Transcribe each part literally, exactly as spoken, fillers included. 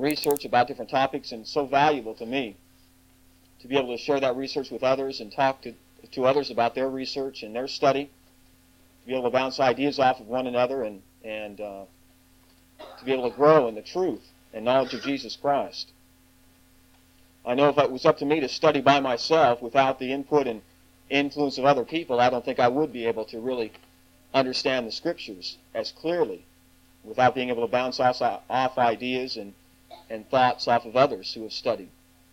research about different topics, and it's so valuable to me to be able to share that research with others and talk to, to others about their research and their study, to be able to bounce ideas off of one another and, and uh, to be able to grow in the truth and knowledge of Jesus Christ. I know if it was up to me to study by myself without the input and influence of other people, I don't think I would be able to really understand the Scriptures as clearly without being able to bounce off, off ideas and, and thoughts off of others who have studied.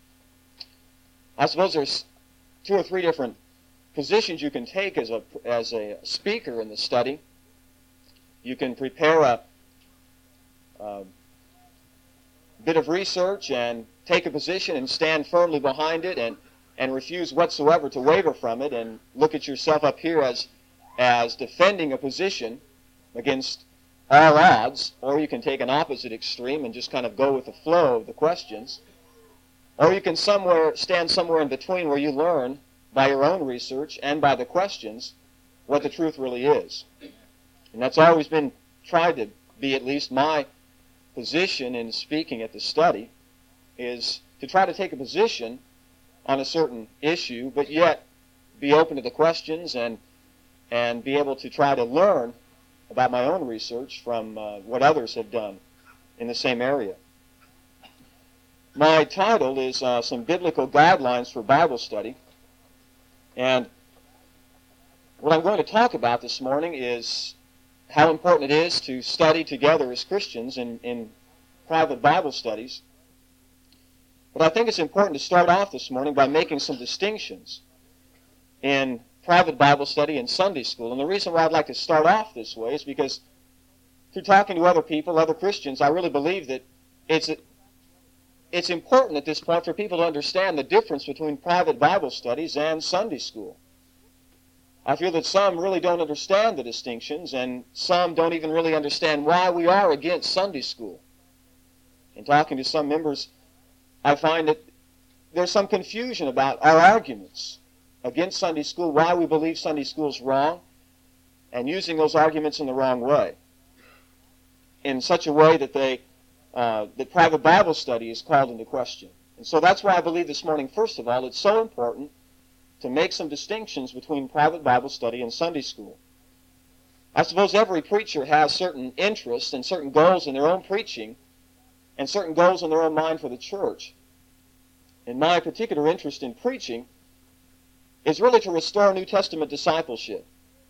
I suppose there's two or three different positions you can take as a, as a speaker in the study. You can prepare a, a bit of research and take a position and stand firmly behind it and, and refuse whatsoever to waver from it and look at yourself up here as, as defending a position against all odds, or you can take an opposite extreme and just kind of go with the flow of the questions. Or you can somewhere stand somewhere in between where you learn by your own research and by the questions what the truth really is. And that's always been tried to be at least my position in speaking at the study, is to try to take a position on a certain issue, but yet be open to the questions and and be able to try to learn about my own research from uh, what others have done in the same area. My title is uh, Some Biblical Guidelines for Bible Study, and what I'm going to talk about this morning is how important it is to study together as Christians in, in private Bible studies. But I think it's important to start off this morning by making some distinctions in private Bible study and Sunday school. And the reason why I'd like to start off this way is because through talking to other people, other Christians, I really believe that it's it's important at this point for people to understand the difference between private Bible studies and Sunday school. I feel that some really don't understand the distinctions, and some don't even really understand why we are against Sunday school. In talking to some members, I find that there's some confusion about our arguments against Sunday school, why we believe Sunday school is wrong, and using those arguments in the wrong way, in such a way that they uh, that private Bible study is called into question. And so that's why I believe this morning, first of all, it's so important to make some distinctions between private Bible study and Sunday school. I suppose every preacher has certain interests and certain goals in their own preaching and certain goals in their own mind for the church. And my particular interest in preaching is really to restore New Testament discipleship.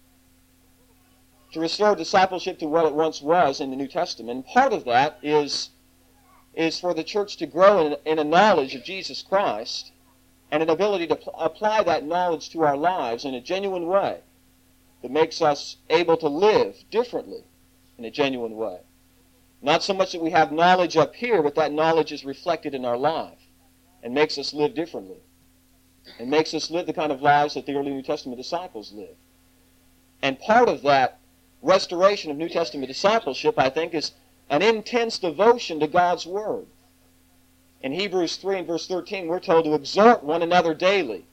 To restore discipleship to what it once was in the New Testament. And part of that is, is for the church to grow in, in a knowledge of Jesus Christ and an ability to pl- apply that knowledge to our lives in a genuine way that makes us able to live differently in a genuine way. Not so much that we have knowledge up here, but that knowledge is reflected in our life and makes us live differently. It makes us live the kind of lives that the early New Testament disciples lived. And part of that restoration of New Testament discipleship, I think, is an intense devotion to God's Word. In Hebrews three and verse thirteen, we're told to exhort one another daily.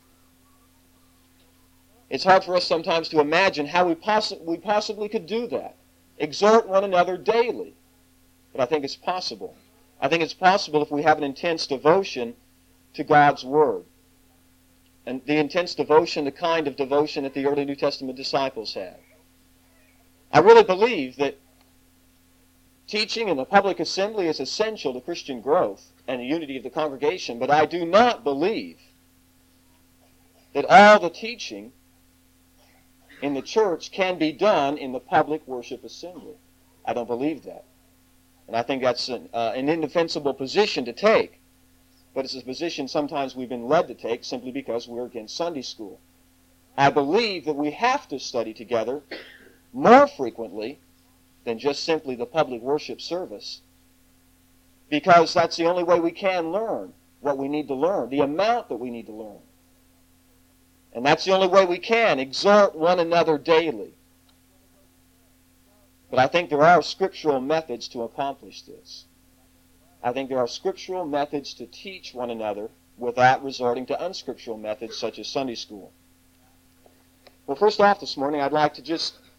It's hard for us sometimes to imagine how we, possi- we possibly could do that. Exhort one another daily. But I think it's possible. I think it's possible if we have an intense devotion to God's Word. And the intense devotion, the kind of devotion that the early New Testament disciples had. I really believe that teaching in the public assembly is essential to Christian growth and the unity of the congregation, but I do not believe that all the teaching in the church can be done in the public worship assembly. I don't believe that. And I think that's an, uh, an indefensible position to take. But it's a position sometimes we've been led to take simply because we're against Sunday school. I believe that we have to study together more frequently than just simply the public worship service, because that's the only way we can learn what we need to learn, the amount that we need to learn. And that's the only way we can exhort one another daily. But I think there are scriptural methods to accomplish this. I think there are scriptural methods to teach one another without resorting to unscriptural methods such as Sunday school. Well, first off this morning, I'd like to just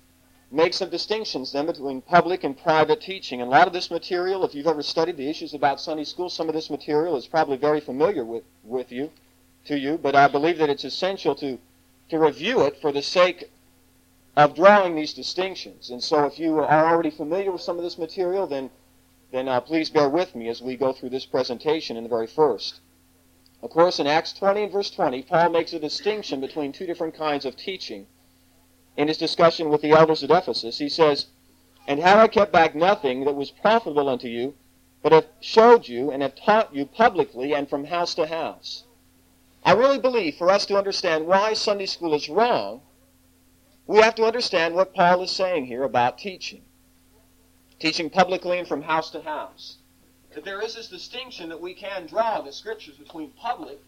make some distinctions then between public and private teaching. And a lot of this material, if you've ever studied the issues about Sunday school, some of this material is probably very familiar with, with you, to you, but I believe that it's essential to, to review it for the sake of drawing these distinctions. And so if you are already familiar with some of this material, then, then uh, please bear with me as we go through this presentation in the very first. Of course, in Acts twenty and verse twenty, Paul makes a distinction between two different kinds of teaching. In his discussion with the elders at Ephesus, he says, "And have I kept back nothing that was profitable unto you, but have showed you and have taught you publicly and from house to house." I really believe for us to understand why Sunday school is wrong, we have to understand what Paul is saying here about teaching. Teaching publicly and from house to house. That there is this distinction that we can draw in the Scriptures between public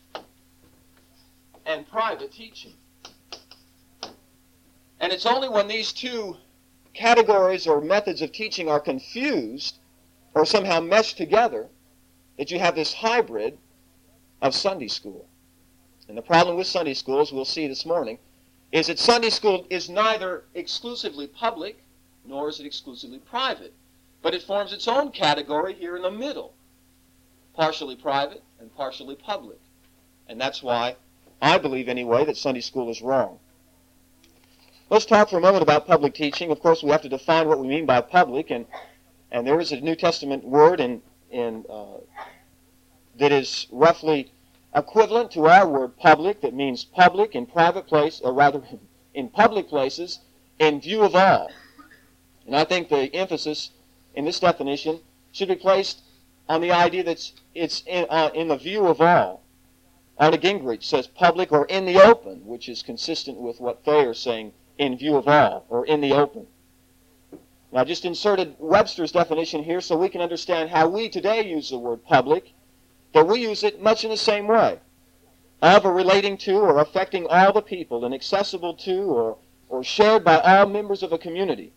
and private teaching. And it's only when these two categories or methods of teaching are confused or somehow meshed together that you have this hybrid of Sunday school. And the problem with Sunday school, as we'll see this morning, is that Sunday school is neither exclusively public nor is it exclusively private, but it forms its own category here in the middle, partially private and partially public. And that's why I believe anyway that Sunday school is wrong. Let's talk for a moment about public teaching. Of course, we have to define what we mean by public, and and there is a New Testament word in in uh, that is roughly equivalent to our word public, that means public in private place, or rather in public places, in view of all. And I think the emphasis in this definition should be placed on the idea that it's in, uh, in the view of all. Arne Gingrich says public or in the open, which is consistent with what Thayer is saying, in view of all, or in the open. Now, I just inserted Webster's definition here so we can understand how we today use the word public, but we use it much in the same way, of or relating to or affecting all the people and accessible to or, or shared by all members of a community.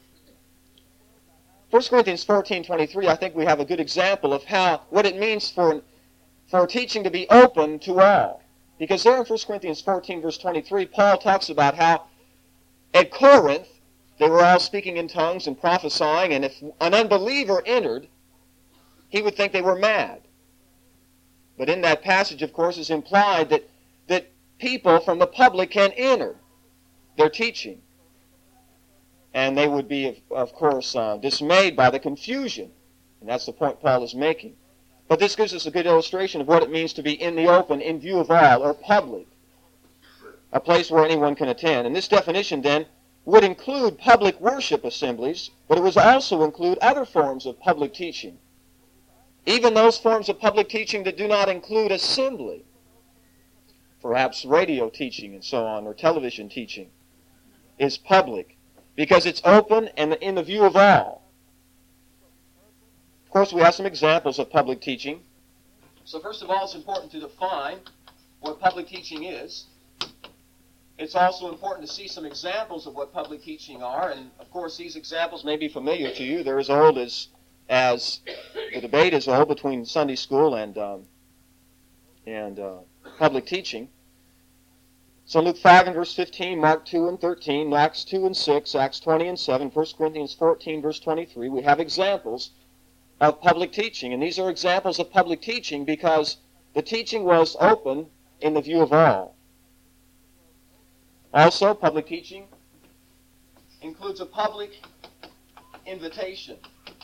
First Corinthians fourteen twenty-three, I think we have a good example of how what it means for, for teaching to be open to all. Because there in First Corinthians fourteen, verse twenty-three, Paul talks about how at Corinth, they were all speaking in tongues and prophesying, and if an unbeliever entered, he would think they were mad. But in that passage, of course, is implied that, that people from the public can enter their teaching. And they would be, of, of course, uh, dismayed by the confusion. And that's the point Paul is making. But this gives us a good illustration of what it means to be in the open, in view of all, or public. A place where anyone can attend. And this definition, then, would include public worship assemblies, but it would also include other forms of public teaching. Even those forms of public teaching that do not include assembly. Perhaps radio teaching and so on, or television teaching, is public because it's open and in the view of all. Of course, we have some examples of public teaching. So first of all, it's important to define what public teaching is. It's also important to see some examples of what public teaching are, and of course these examples may be familiar to you. They're as old as, as the debate is old between Sunday school and, um, and uh, public teaching. So Luke five and verse fifteen, Mark two and thirteen, Acts two and six, Acts twenty and seven, First Corinthians fourteen verse twenty-three, we have examples of public teaching. And these are examples of public teaching because the teaching was open in the view of all. Also, public teaching includes a public invitation.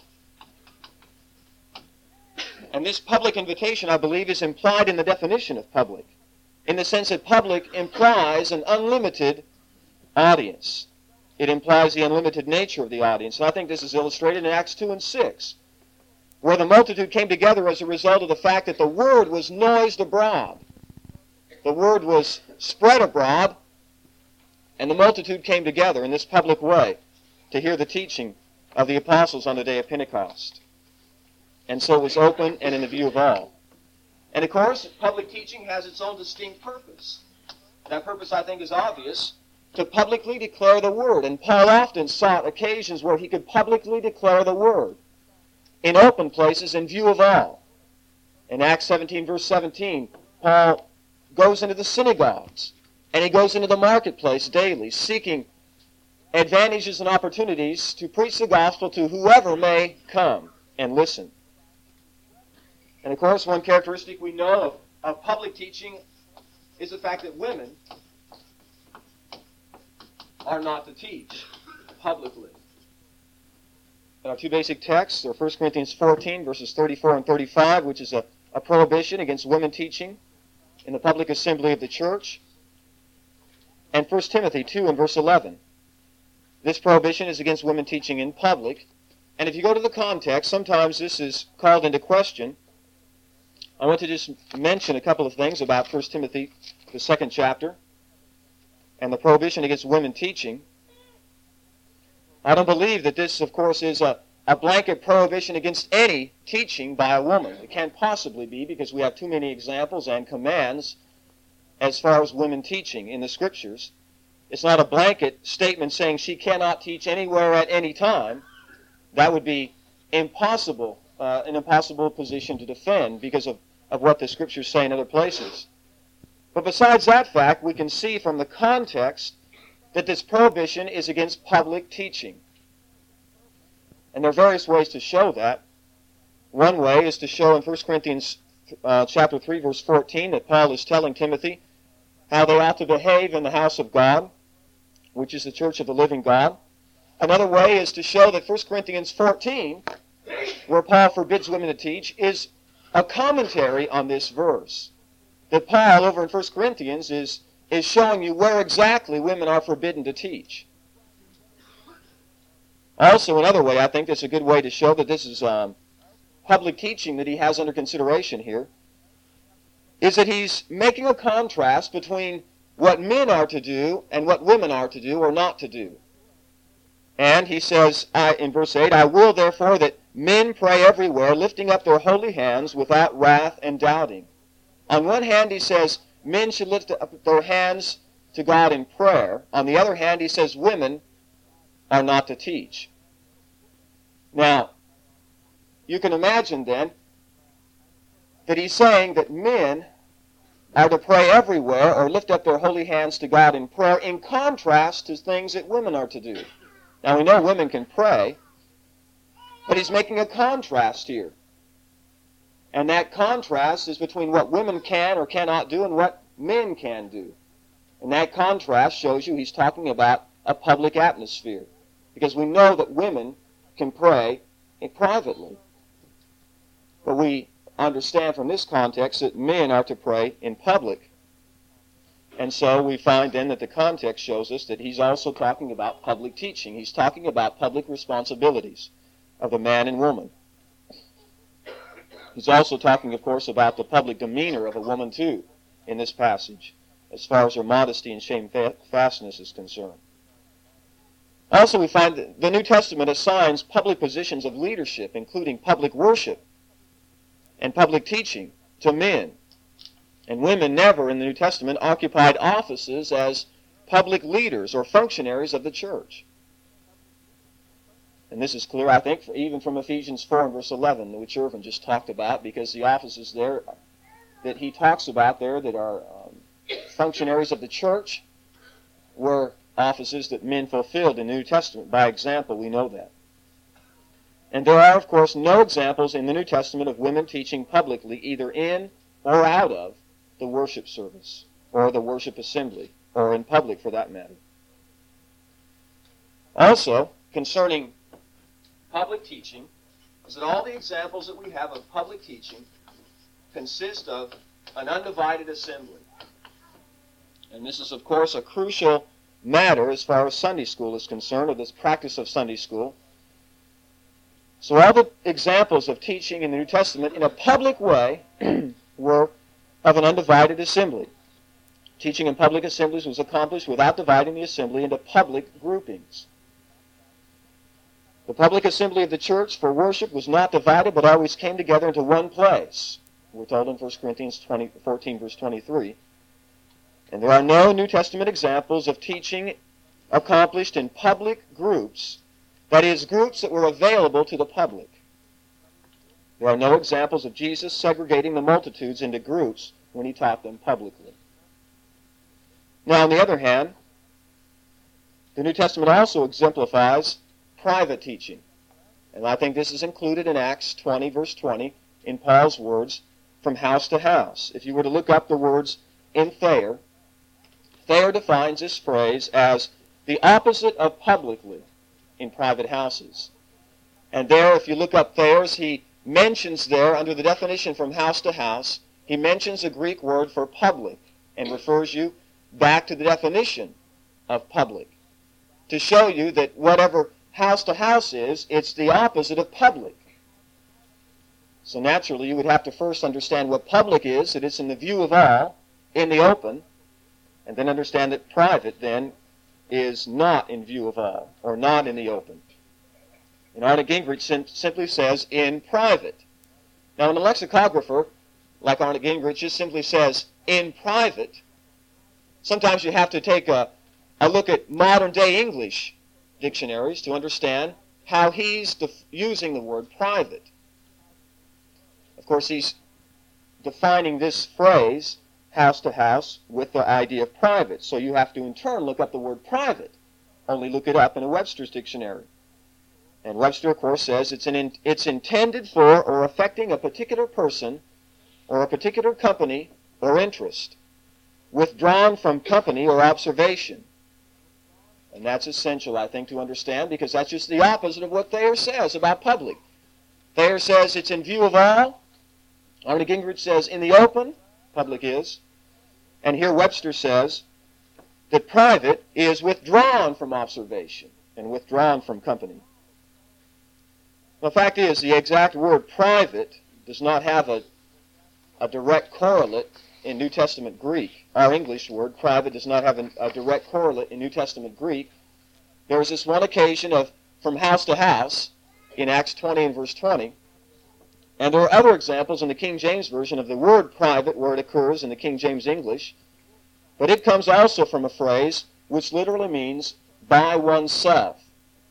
And this public invitation, I believe, is implied in the definition of public, in the sense that public implies an unlimited audience. It implies the unlimited nature of the audience. And I think this is illustrated in Acts two and six, where the multitude came together as a result of the fact that the word was noised abroad. The word was spread abroad, and the multitude came together in this public way to hear the teaching of the apostles on the day of Pentecost. And so it was open and in the view of all. And of course, public teaching has its own distinct purpose. That purpose, I think, is obvious, to publicly declare the Word. And Paul often sought occasions where he could publicly declare the Word in open places in view of all. In Acts seventeen, verse seventeen, Paul goes into the synagogues, and he goes into the marketplace daily, seeking advantages and opportunities to preach the gospel to whoever may come and listen. And of course, one characteristic we know of, of public teaching is the fact that women are not to teach publicly. And our two basic texts are First Corinthians fourteen, verses thirty-four and thirty-five, which is a, a prohibition against women teaching in the public assembly of the church, and First Timothy two and verse eleven. This prohibition is against women teaching in public. And if you go to the context, sometimes this is called into question. I want to just mention a couple of things about First Timothy, the second chapter, and the prohibition against women teaching. I don't believe that this, of course, is a, a blanket prohibition against any teaching by a woman. It can't possibly be, because we have too many examples and commands as far as women teaching in the Scriptures. It's not a blanket statement saying she cannot teach anywhere at any time. That would be impossible, uh, an impossible position to defend because of, of what the Scriptures say in other places. But besides that fact, we can see from the context that this prohibition is against public teaching. And there are various ways to show that. One way is to show in First Corinthians uh, chapter three, verse fourteen, that Paul is telling Timothy how they ought to behave in the house of God, which is the church of the living God. Another way is to show that First Corinthians fourteen, where Paul forbids women to teach, is a commentary on this verse. That Paul, over in First Corinthians, is, is showing you where exactly women are forbidden to teach. Also, another way, I think that's a good way to show that this is um, public teaching that he has under consideration here, is that he's making a contrast between what men are to do and what women are to do or not to do. And he says I, in verse eight, I will therefore that men pray everywhere, lifting up their holy hands without wrath and doubting. On one hand, he says men should lift up their hands to God in prayer. On the other hand, he says women are not to teach. Now, you can imagine then that he's saying that men are to pray everywhere or lift up their holy hands to God in prayer, in contrast to things that women are to do. Now, we know women can pray, but he's making a contrast here. And that contrast is between what women can or cannot do and what men can do. And that contrast shows you he's talking about a public atmosphere. Because we know that women can pray privately. But we understand from this context that men are to pray in public. And so we find then that the context shows us that he's also talking about public teaching. He's talking about public responsibilities of the man and woman. He's also talking, of course, about the public demeanor of a woman, too, in this passage, as far as her modesty and shamefastness is concerned. Also, we find that the New Testament assigns public positions of leadership, including public worship and public teaching, to men. And women never, in the New Testament, occupied offices as public leaders or functionaries of the church. And this is clear, I think, even from Ephesians four and verse eleven, which Irvin just talked about, because the offices there that he talks about there that are um, functionaries of the church were offices that men fulfilled in the New Testament. By example, we know that. And there are, of course, no examples in the New Testament of women teaching publicly, either in or out of the worship service, or the worship assembly, or in public for that matter. Also, concerning public teaching, is that all the examples that we have of public teaching consist of an undivided assembly. And this is, of course, a crucial matter as far as Sunday school is concerned, or this practice of Sunday school. So all the examples of teaching in the New Testament in a public way were of an undivided assembly. Teaching in public assemblies was accomplished without dividing the assembly into public groupings. The public assembly of the church for worship was not divided, but always came together into one place. We're told in First Corinthians fourteen, verse twenty-three. And there are no New Testament examples of teaching accomplished in public groups, that is, groups that were available to the public. There are no examples of Jesus segregating the multitudes into groups when he taught them publicly. Now, on the other hand, The New Testament also exemplifies private teaching. And I think this is included in Acts twenty, verse twenty, in Paul's words, from house to house. If you were to look up the words in Thayer, Thayer defines this phrase as the opposite of publicly in private houses. And there, if you look up Thayer's, he mentions there, under the definition from house to house, he mentions the Greek word for public and refers you back to the definition of public to show you that whatever house to house is, it's the opposite of public. So naturally, you would have to first understand what public is, that it's in the view of all, in the open, and then understand that private, then, is not in view of all, or not in the open. And Arne Gingrich sim- simply says, in private. Now, when a lexicographer, like Arne Gingrich, just simply says, in private, sometimes you have to take a, a look at modern-day English dictionaries to understand how he's def- using the word private. Of course, he's defining this phrase, house to house, with the idea of private. So you have to, in turn, look up the word private. Only look it up in a Webster's dictionary. And Webster, of course, says it's, an in, it's intended for or affecting a particular person or a particular company or interest, withdrawn from company or observation. And that's essential, I think, to understand, because that's just the opposite of what Thayer says about public. Thayer says it's in view of all. Arne Gingrich says in the open, public is. And here Webster says that private is withdrawn from observation and withdrawn from company. The fact is, the exact word private does not have a, a direct correlate in New Testament Greek. Our English word, private, does not have a, a direct correlate in New Testament Greek. There is this one occasion of from house to house in Acts twenty and verse twenty. And there are other examples in the King James Version of the word private where it occurs in the King James English. But it comes also from a phrase which literally means by oneself.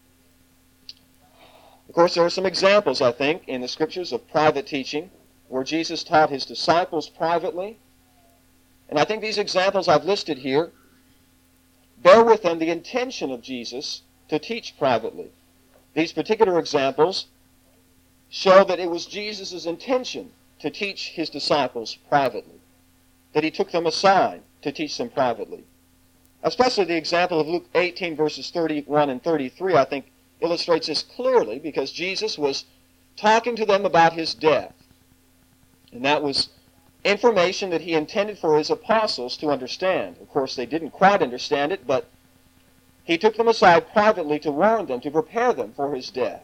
Of course, there are some examples, I think, in the Scriptures of private teaching where Jesus taught his disciples privately. And I think these examples I've listed here bear with them the intention of Jesus to teach privately. These particular examples show that it was Jesus' intention to teach his disciples privately, that he took them aside to teach them privately. Especially the example of Luke eighteen, verses thirty-one and thirty-three, I think, illustrates this clearly, because Jesus was talking to them about his death. And that was information that he intended for his apostles to understand. Of course, they didn't quite understand it, but he took them aside privately to warn them, to prepare them for his death.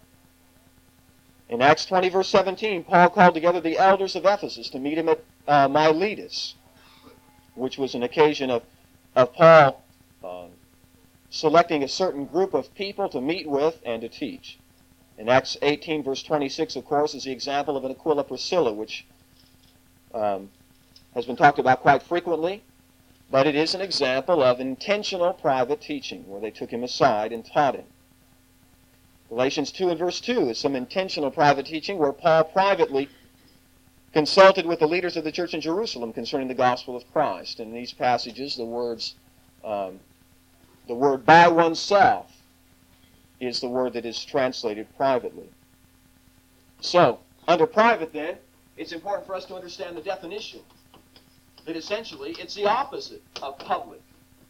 In Acts twenty, verse seventeen, Paul called together the elders of Ephesus to meet him at uh, Miletus, which was an occasion of, of Paul uh, selecting a certain group of people to meet with and to teach. In Acts eighteen, verse twenty-six, of course, is the example of an Aquila Priscilla, which um, has been talked about quite frequently, but it is an example of intentional private teaching, where they took him aside and taught him. Galatians two and verse two is some intentional private teaching where Paul privately consulted with the leaders of the church in Jerusalem concerning the gospel of Christ. In these passages, the words, um, the word by oneself is the word that is translated privately. So, under private then, it's important for us to understand the definition, that essentially it's the opposite of public.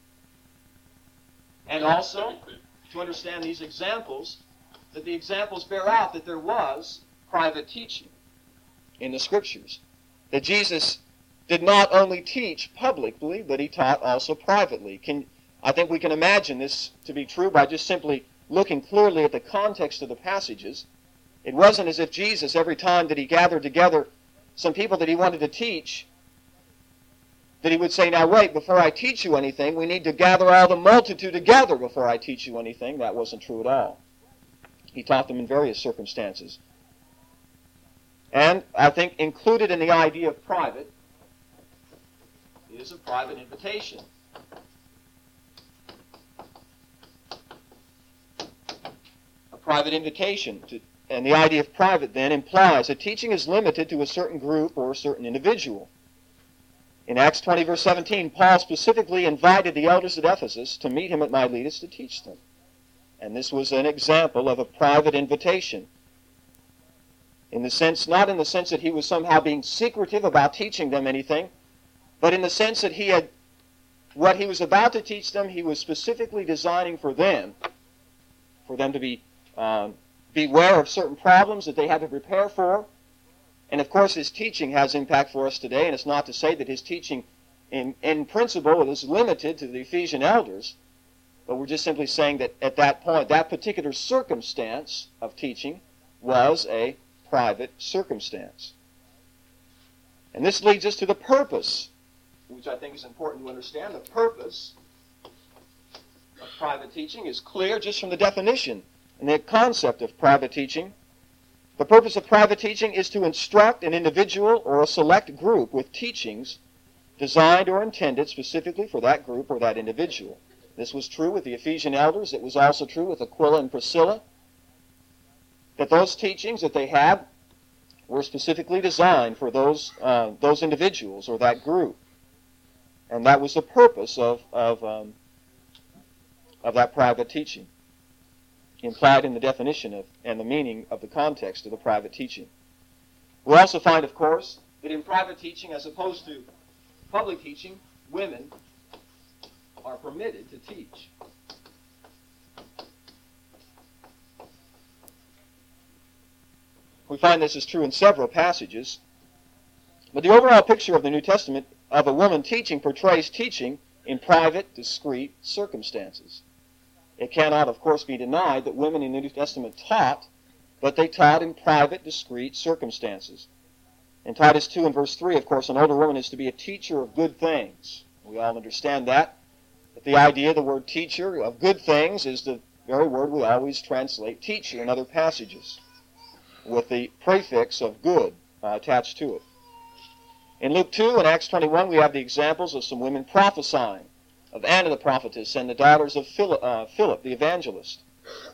And also, to understand these examples, that the examples bear out that there was private teaching in the Scriptures. That Jesus did not only teach publicly, but he taught also privately. Can, I think we can imagine this to be true by just simply looking clearly at the context of the passages. It wasn't as if Jesus, every time that he gathered together some people that he wanted to teach, that he would say, now wait, before I teach you anything, we need to gather all the multitude together before I teach you anything. That wasn't true at all. He taught them in various circumstances. And I think included in the idea of private is a private invitation. A private invitation. To, and the idea of private then implies that teaching is limited to a certain group or a certain individual. In Acts twenty, verse seventeen, Paul specifically invited the elders at Ephesus to meet him at Miletus to teach them. And this was an example of a private invitation. In the sense, not in the sense that he was somehow being secretive about teaching them anything, but in the sense that he had, what he was about to teach them, he was specifically designing for them, for them to be um, beware of certain problems that they had to prepare for. And of course his teaching has impact for us today, and it's not to say that his teaching in, in principle is limited to the Ephesian elders, but we're just simply saying that at that point, that particular circumstance of teaching was a private circumstance. And this leads us to the purpose, which I think is important to understand. The purpose of private teaching is clear just from the definition and the concept of private teaching. The purpose of private teaching is to instruct an individual or a select group with teachings designed or intended specifically for that group or that individual. This was true with the Ephesian elders. It was also true with Aquila and Priscilla, that those teachings that they had were specifically designed for those uh, those individuals or that group. And that was the purpose of, of, um, of that private teaching, implied in the definition of and the meaning of the context of the private teaching. We also find, of course, that in private teaching, as opposed to public teaching, women are permitted to teach. We find this is true in several passages. But the overall picture of the New Testament of a woman teaching portrays teaching in private, discreet circumstances. It cannot, of course, be denied that women in the New Testament taught, but they taught in private, discreet circumstances. In Titus two and verse three, of course, an older woman is to be a teacher of good things. We all understand that. But the idea, the word teacher of good things, is the very word we always translate teacher in other passages, with the prefix of good uh, attached to it. In Luke two and Acts twenty-one, we have the examples of some women prophesying, of Anna the prophetess and the daughters of Philip, uh, Philip the evangelist.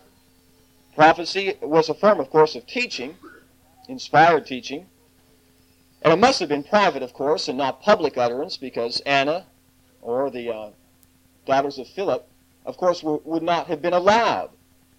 Prophecy was a form, of course, of teaching, inspired teaching, and it must have been private, of course, and not public utterance, because Anna, or the uh, daughters of Philip, of course, w- would not have been allowed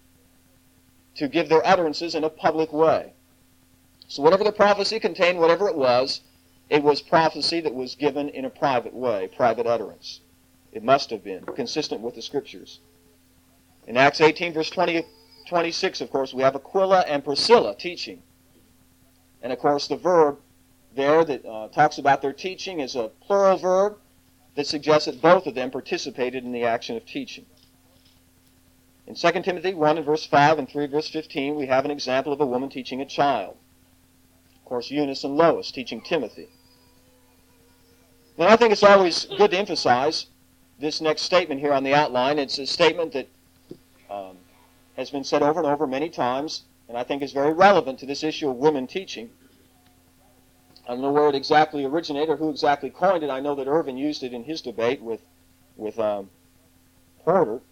to give their utterances in a public way. So whatever the prophecy contained, whatever it was, it was prophecy that was given in a private way, private utterance. It must have been, consistent with the Scriptures. In Acts eighteen, verse twenty, twenty-six, of course, we have Aquila and Priscilla teaching. And, of course, the verb there that uh, talks about their teaching is a plural verb that suggests that both of them participated in the action of teaching. In Second Timothy one and verse five and three verse fifteen, we have an example of a woman teaching a child. Of course, Eunice and Lois teaching Timothy. Now, I think it's always good to emphasize this next statement here on the outline. It's a statement that um, has been said over and over many times, and I think is very relevant to this issue of women teaching. I don't know where it exactly originated or who exactly coined it. I know that Irvin used it in his debate with, with um, Porter.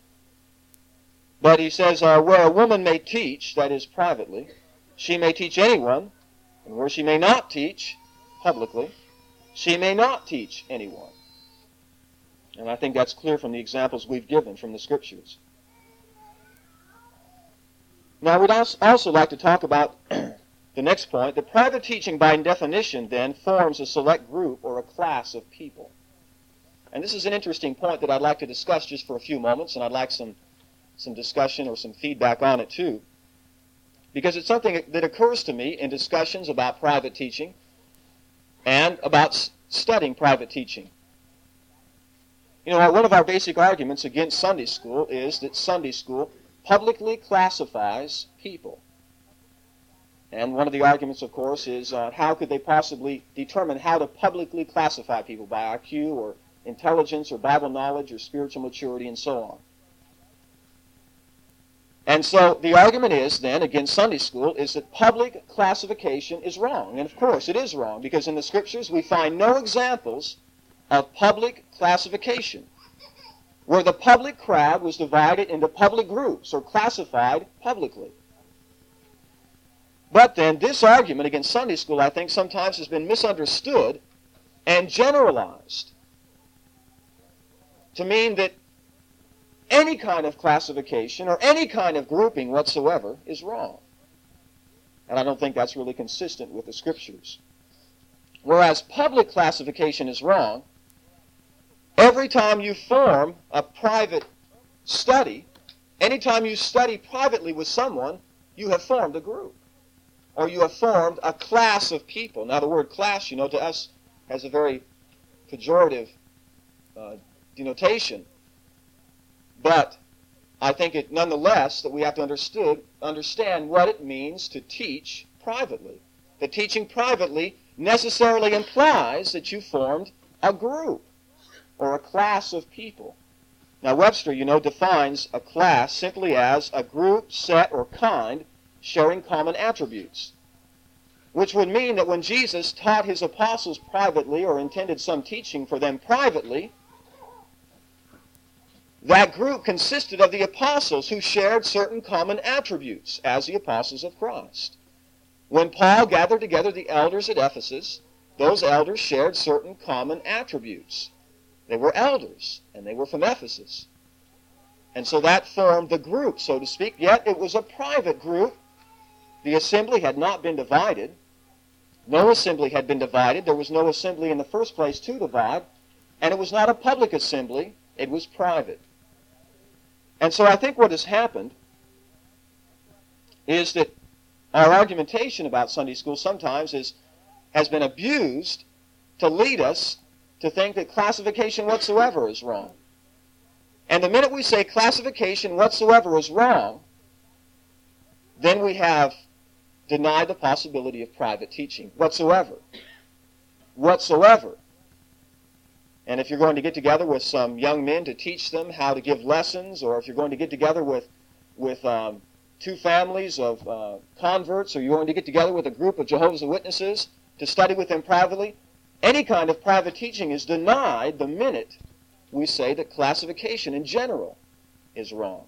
But he says, uh, where a woman may teach, that is privately, she may teach anyone, and where she may not teach, publicly, she may not teach anyone. And I think that's clear from the examples we've given from the Scriptures. Now, I would also like to talk about the next point, that private teaching by definition, then, forms a select group or a class of people. And this is an interesting point that I'd like to discuss just for a few moments, and I'd like some, some discussion or some feedback on it too, because it's something that occurs to me in discussions about private teaching and about studying private teaching. You know, one of our basic arguments against Sunday school is that Sunday school publicly classifies people. And one of the arguments, of course, is uh, how could they possibly determine how to publicly classify people by I Q or intelligence or Bible knowledge or spiritual maturity and so on. And so the argument is then against Sunday school is that public classification is wrong. And of course it is wrong, because in the Scriptures we find no examples of public classification where the public crowd was divided into public groups or classified publicly. But then this argument against Sunday school, I think, sometimes has been misunderstood and generalized to mean that any kind of classification or any kind of grouping whatsoever is wrong. And I don't think that's really consistent with the Scriptures. Whereas public classification is wrong, every time you form a private study, anytime you study privately with someone, you have formed a group. Or you have formed a class of people. Now the word class, you know, to us has a very pejorative uh, denotation. But I think it nonetheless that we have to understood, understand what it means to teach privately. That teaching privately necessarily implies that you formed a group or a class of people. Now Webster, you know, defines a class simply as a group, set, or kind sharing common attributes, which would mean that when Jesus taught his apostles privately or intended some teaching for them privately, that group consisted of the apostles who shared certain common attributes as the apostles of Christ. When Paul gathered together the elders at Ephesus, those elders shared certain common attributes. They were elders, and they were from Ephesus. And so that formed the group, so to speak, yet it was a private group. The assembly had not been divided. No assembly had been divided. There was no assembly in the first place to divide. And it was not a public assembly. It was private. And so I think what has happened is that our argumentation about Sunday school sometimes is, has been abused to lead us to think that classification whatsoever is wrong. And the minute we say classification whatsoever is wrong, then we have denied the possibility of private teaching whatsoever. Whatsoever. And if you're going to get together with some young men to teach them how to give lessons, or if you're going to get together with, with um, two families of uh, converts, or you're going to get together with a group of Jehovah's Witnesses to study with them privately, any kind of private teaching is denied the minute we say that classification in general is wrong.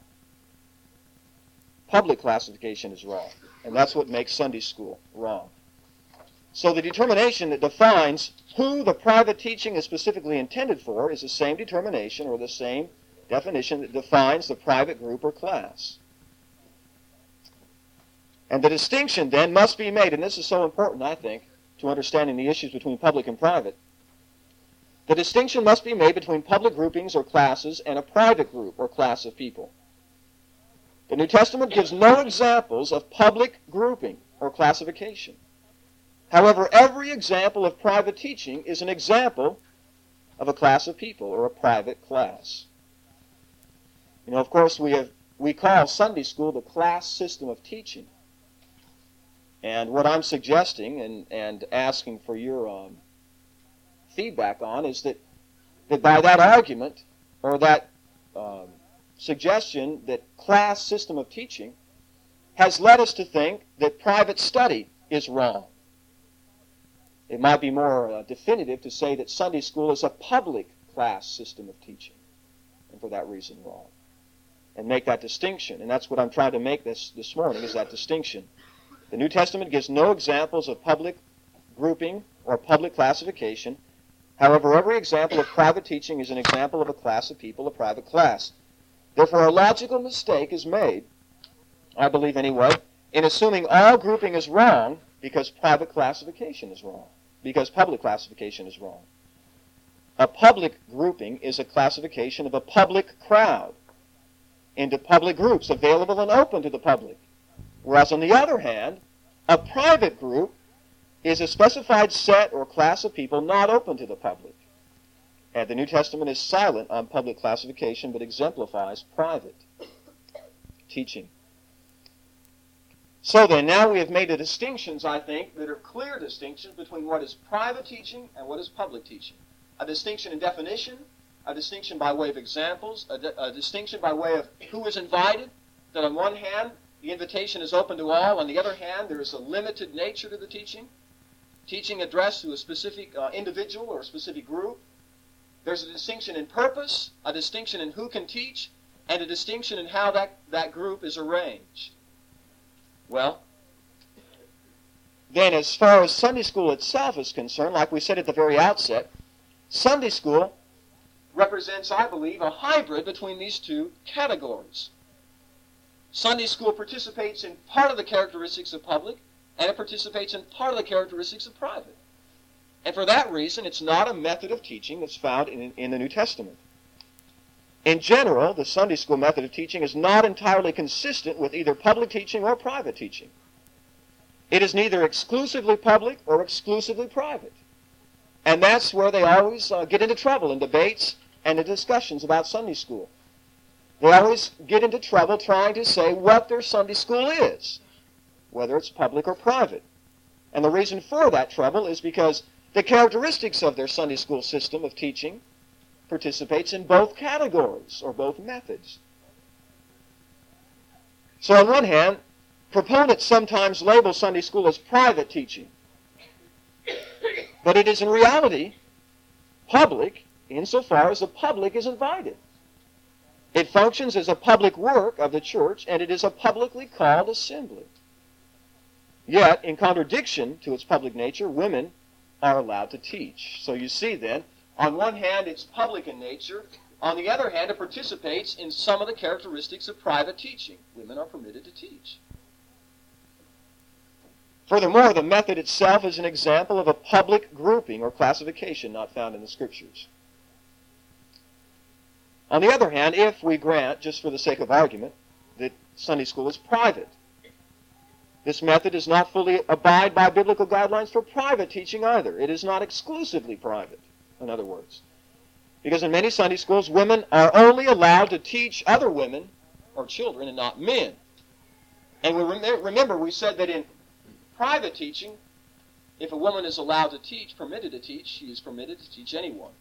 Public classification is wrong, and that's what makes Sunday school wrong. So the determination that defines who the private teaching is specifically intended for is the same determination or the same definition that defines the private group or class. And the distinction then must be made, and this is so important, I think, to understanding the issues between public and private. The distinction must be made between public groupings or classes and a private group or class of people. The New Testament gives no examples of public grouping or classification. However, every example of private teaching is an example of a class of people or a private class. You know, of course, we have we call Sunday school the class system of teaching. And what I'm suggesting and, and asking for your um, feedback on is that, that by that argument or that um, suggestion that class system of teaching has led us to think that private study is wrong. It might be more uh, definitive to say that Sunday school is a public class system of teaching, and for that reason wrong. And make that distinction, and that's what I'm trying to make this, this morning, is that distinction. The New Testament gives no examples of public grouping or public classification. However, every example of private teaching is an example of a class of people, a private class. Therefore, a logical mistake is made, I believe anyway, in assuming all grouping is wrong because private classification is wrong, because public classification is wrong. A public grouping is a classification of a public crowd into public groups available and open to the public. Whereas, on the other hand, a private group is a specified set or class of people not open to the public. And the New Testament is silent on public classification but exemplifies private teaching. So then, now we have made the distinctions, I think, that are clear distinctions between what is private teaching and what is public teaching. A distinction in definition, a distinction by way of examples, a, di- a distinction by way of who is invited, that on one hand, the invitation is open to all. On the other hand, there is a limited nature to the teaching. Teaching addressed to a specific uh, individual or a specific group. There's a distinction in purpose, a distinction in who can teach, and a distinction in how that, that group is arranged. Well, then as far as Sunday school itself is concerned, like we said at the very outset, Sunday school represents, I believe, a hybrid between these two categories. Sunday school participates in part of the characteristics of public, and it participates in part of the characteristics of private. And for that reason, it's not a method of teaching that's found in, in the New Testament. In general, the Sunday school method of teaching is not entirely consistent with either public teaching or private teaching. It is neither exclusively public or exclusively private. And that's where they always uh, get into trouble in debates and in discussions about Sunday school. They always get into trouble trying to say what their Sunday school is, whether it's public or private. And the reason for that trouble is because the characteristics of their Sunday school system of teaching participates in both categories or both methods. So on one hand, proponents sometimes label Sunday school as private teaching. But it is in reality public insofar as the public is invited. It functions as a public work of the church, and it is a publicly called assembly. Yet, in contradiction to its public nature, women are allowed to teach. So you see then, on one hand it's public in nature, on the other hand it participates in some of the characteristics of private teaching. Women are permitted to teach. Furthermore, the method itself is an example of a public grouping or classification not found in the Scriptures. On the other hand, if we grant, just for the sake of argument, that Sunday school is private, this method does not fully abide by biblical guidelines for private teaching either. It is not exclusively private, in other words. Because in many Sunday schools, women are only allowed to teach other women or children and not men. And we rem- remember, we said that in private teaching, if a woman is allowed to teach, permitted to teach, she is permitted to teach anyone.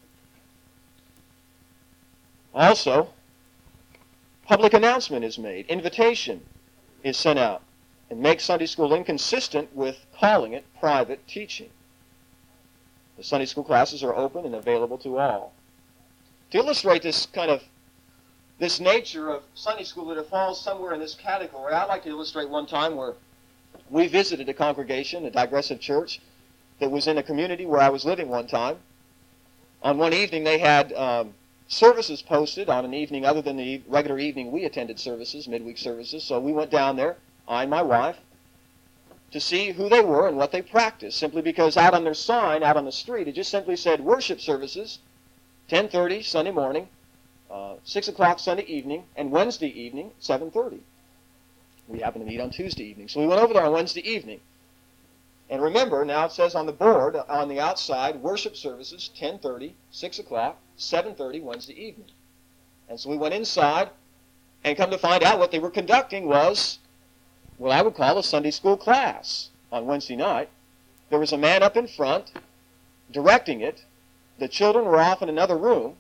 Also, public announcement is made, invitation is sent out, and makes Sunday school inconsistent with calling it private teaching. The Sunday school classes are open and available to all. To illustrate this kind of, this nature of Sunday school that it falls somewhere in this category, I'd like to illustrate one time where we visited a congregation, a digressive church, that was in a community where I was living one time. On one evening they had um, services posted on an evening other than the regular evening we attended services, midweek services, so we went down there, I and my wife, to see who they were and what they practiced, simply because out on their sign, out on the street, it just simply said worship services, ten thirty Sunday morning, uh, six o'clock Sunday evening, and Wednesday evening, seven thirty. We happened to meet on Tuesday evening. So we went over there on Wednesday evening. And remember, now it says on the board, on the outside, worship services, ten thirty, six o'clock, seven thirty Wednesday evening. And so we went inside, and come to find out what they were conducting was, well, I would call a Sunday school class on Wednesday night. There was a man up in front directing it. The children were off in another room,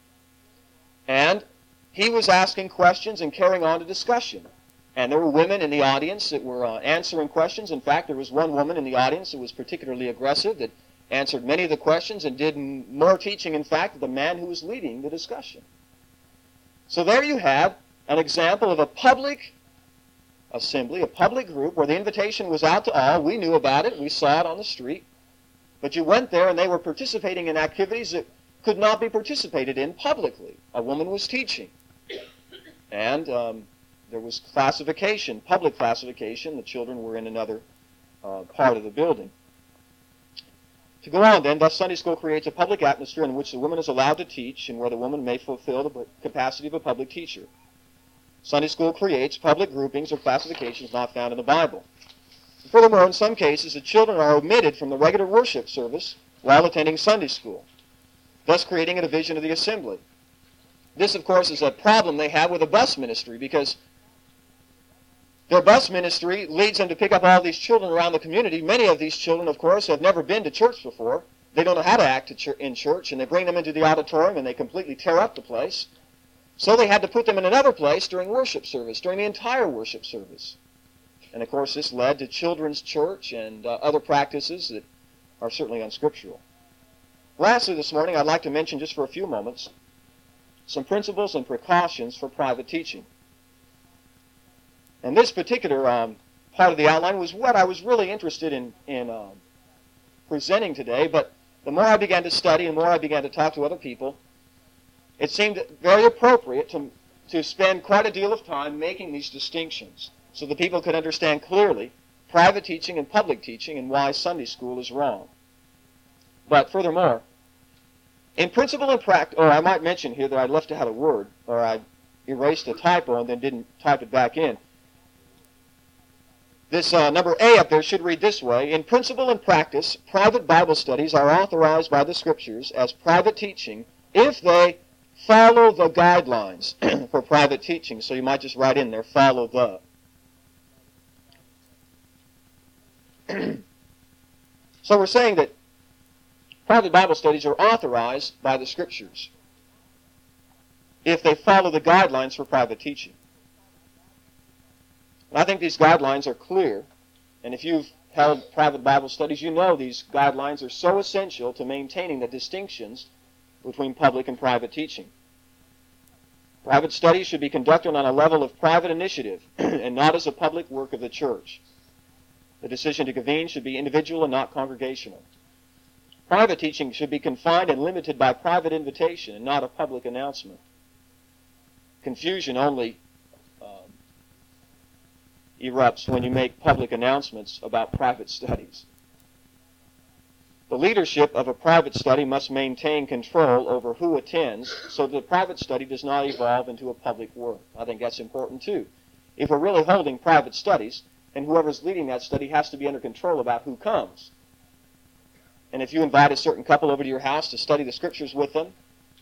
and he was asking questions and carrying on a discussion. And there were women in the audience that were uh, answering questions. In fact, there was one woman in the audience that was particularly aggressive, that answered many of the questions and did m- more teaching, in fact, than the man who was leading the discussion. So there you have an example of a public assembly, a public group, where the invitation was out to all. We knew about it. We saw it on the street. But you went there and they were participating in activities that could not be participated in publicly. A woman was teaching. And um, there was classification, public classification. The children were in another uh, part of the building. To go on then, thus Sunday school creates a public atmosphere in which the woman is allowed to teach and where the woman may fulfill the capacity of a public teacher. Sunday school creates public groupings or classifications not found in the Bible. Furthermore, in some cases, the children are omitted from the regular worship service while attending Sunday school, thus creating a division of the assembly. This, of course, is a problem they have with a bus ministry, because their bus ministry leads them to pick up all these children around the community. Many of these children, of course, have never been to church before. They don't know how to act in church, and they bring them into the auditorium and they completely tear up the place. So they had to put them in another place during worship service, during the entire worship service. And of course this led to children's church and uh, other practices that are certainly unscriptural. Lastly this morning, I'd like to mention just for a few moments some principles and precautions for private teaching. And this particular um, part of the outline was what I was really interested in, in um, presenting today, but the more I began to study and the more I began to talk to other people, it seemed very appropriate to, to spend quite a deal of time making these distinctions so that people could understand clearly private teaching and public teaching and why Sunday school is wrong. But furthermore, in principle and practice, or I might mention here that I left out a word, or I erased a typo and then didn't type it back in. This uh, number A up there should read this way. In principle and practice, private Bible studies are authorized by the Scriptures as private teaching if they follow the guidelines for private teaching. So you might just write in there, follow the. So we're saying that private Bible studies are authorized by the Scriptures if they follow the guidelines for private teaching. And I think these guidelines are clear, and if you've held private Bible studies, you know these guidelines are so essential to maintaining the distinctions between public and private teaching. Private studies should be conducted on a level of private initiative and not as a public work of the church. The decision to convene should be individual and not congregational. Private teaching should be confined and limited by private invitation and not a public announcement. Confusion only um, erupts when you make public announcements about private studies. The leadership of a private study must maintain control over who attends so that the private study does not evolve into a public work. I think that's important too. If we're really holding private studies, then whoever's leading that study has to be under control about who comes. And if you invite a certain couple over to your house to study the Scriptures with them,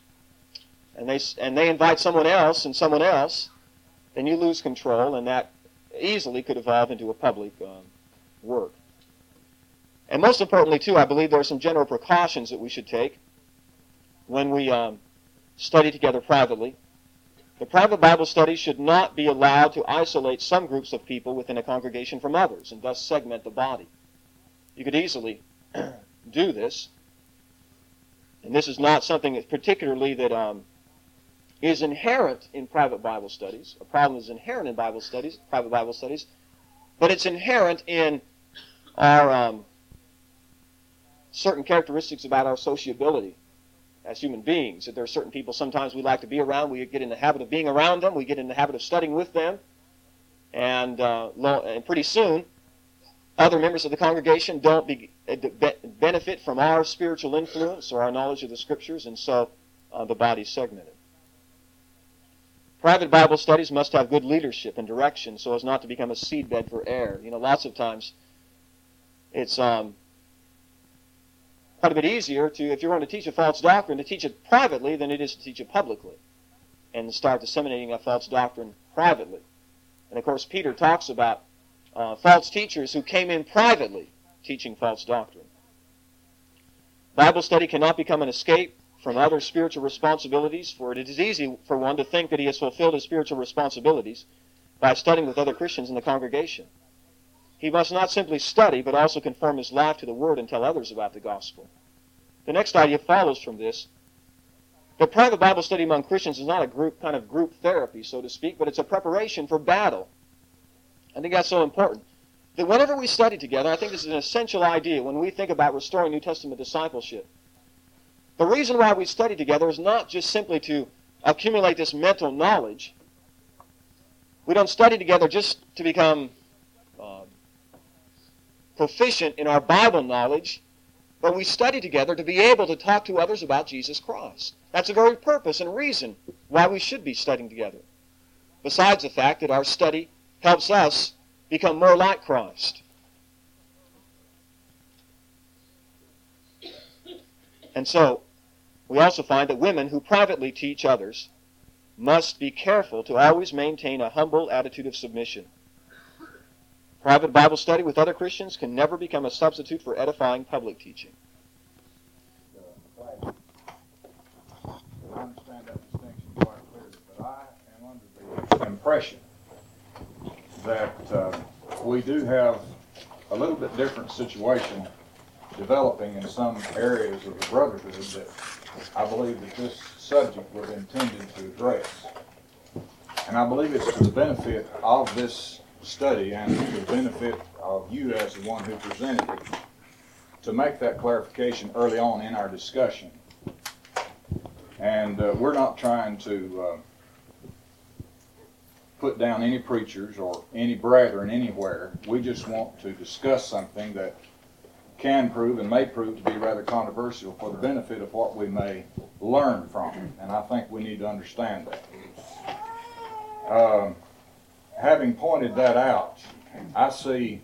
and they and they invite someone else and someone else, then you lose control, and that easily could evolve into a public um, work. And most importantly, too, I believe there are some general precautions that we should take when we um, study together privately. The private Bible study should not be allowed to isolate some groups of people within a congregation from others and thus segment the body. You could easily do this, and this is not something that particularly that um, is inherent in private Bible studies. A problem is inherent in Bible studies, private Bible studies, but it's inherent in our um, certain characteristics about our sociability as human beings. That there are certain people sometimes we like to be around. We get in the habit of being around them. We get in the habit of studying with them, and uh, lo- and pretty soon, other members of the congregation don't be, uh, be, benefit from our spiritual influence or our knowledge of the Scriptures, and so uh, the body's segmented. Private Bible studies must have good leadership and direction so as not to become a seedbed for error. You know, lots of times it's um, quite a bit easier to, if you're going to teach a false doctrine, to teach it privately than it is to teach it publicly and start disseminating a false doctrine privately. And of course, Peter talks about uh, false teachers who came in privately teaching false doctrine. Bible study cannot become an escape from other spiritual responsibilities, for it is easy for one to think that he has fulfilled his spiritual responsibilities by studying with other Christians in the congregation. He must not simply study, but also conform his life to the Word and tell others about the gospel. The next idea follows from this. The private Bible study among Christians is not a group kind of group therapy, so to speak, but it's a preparation for battle. I think that's so important. That whenever we study together, I think this is an essential idea when we think about restoring New Testament discipleship. The reason why we study together is not just simply to accumulate this mental knowledge. We don't study together just to become uh, proficient in our Bible knowledge, but we study together to be able to talk to others about Jesus Christ. That's the very purpose and reason why we should be studying together. Besides the fact that our study helps us become more like Christ. And so, we also find that women who privately teach others must be careful to always maintain a humble attitude of submission. Private Bible study with other Christians can never become a substitute for edifying public teaching. I understand that distinction quite clearly, but I am under the impression that uh, we do have a little bit different situation developing in some areas of the brotherhood that I believe that this subject was intended to address. And I believe it's to the benefit of this study and for the benefit of you as the one who presented it, to make that clarification early on in our discussion. And uh, we're not trying to uh, put down any preachers or any brethren anywhere. We just want to discuss something that can prove and may prove to be rather controversial for the benefit of what we may learn from it. And I think we need to understand that. Um, having pointed that out, I see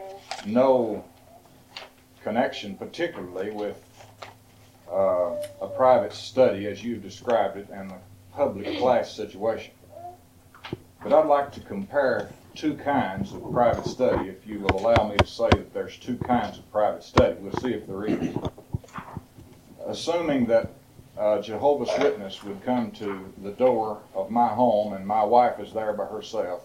no connection particularly with uh, a private study as you've described it and the public class situation. But I'd like to compare two kinds of private study, if you will allow me to say that there's two kinds of private study. We'll see if there is. Assuming that a Jehovah's Witness would come to the door of my home and my wife is there by herself,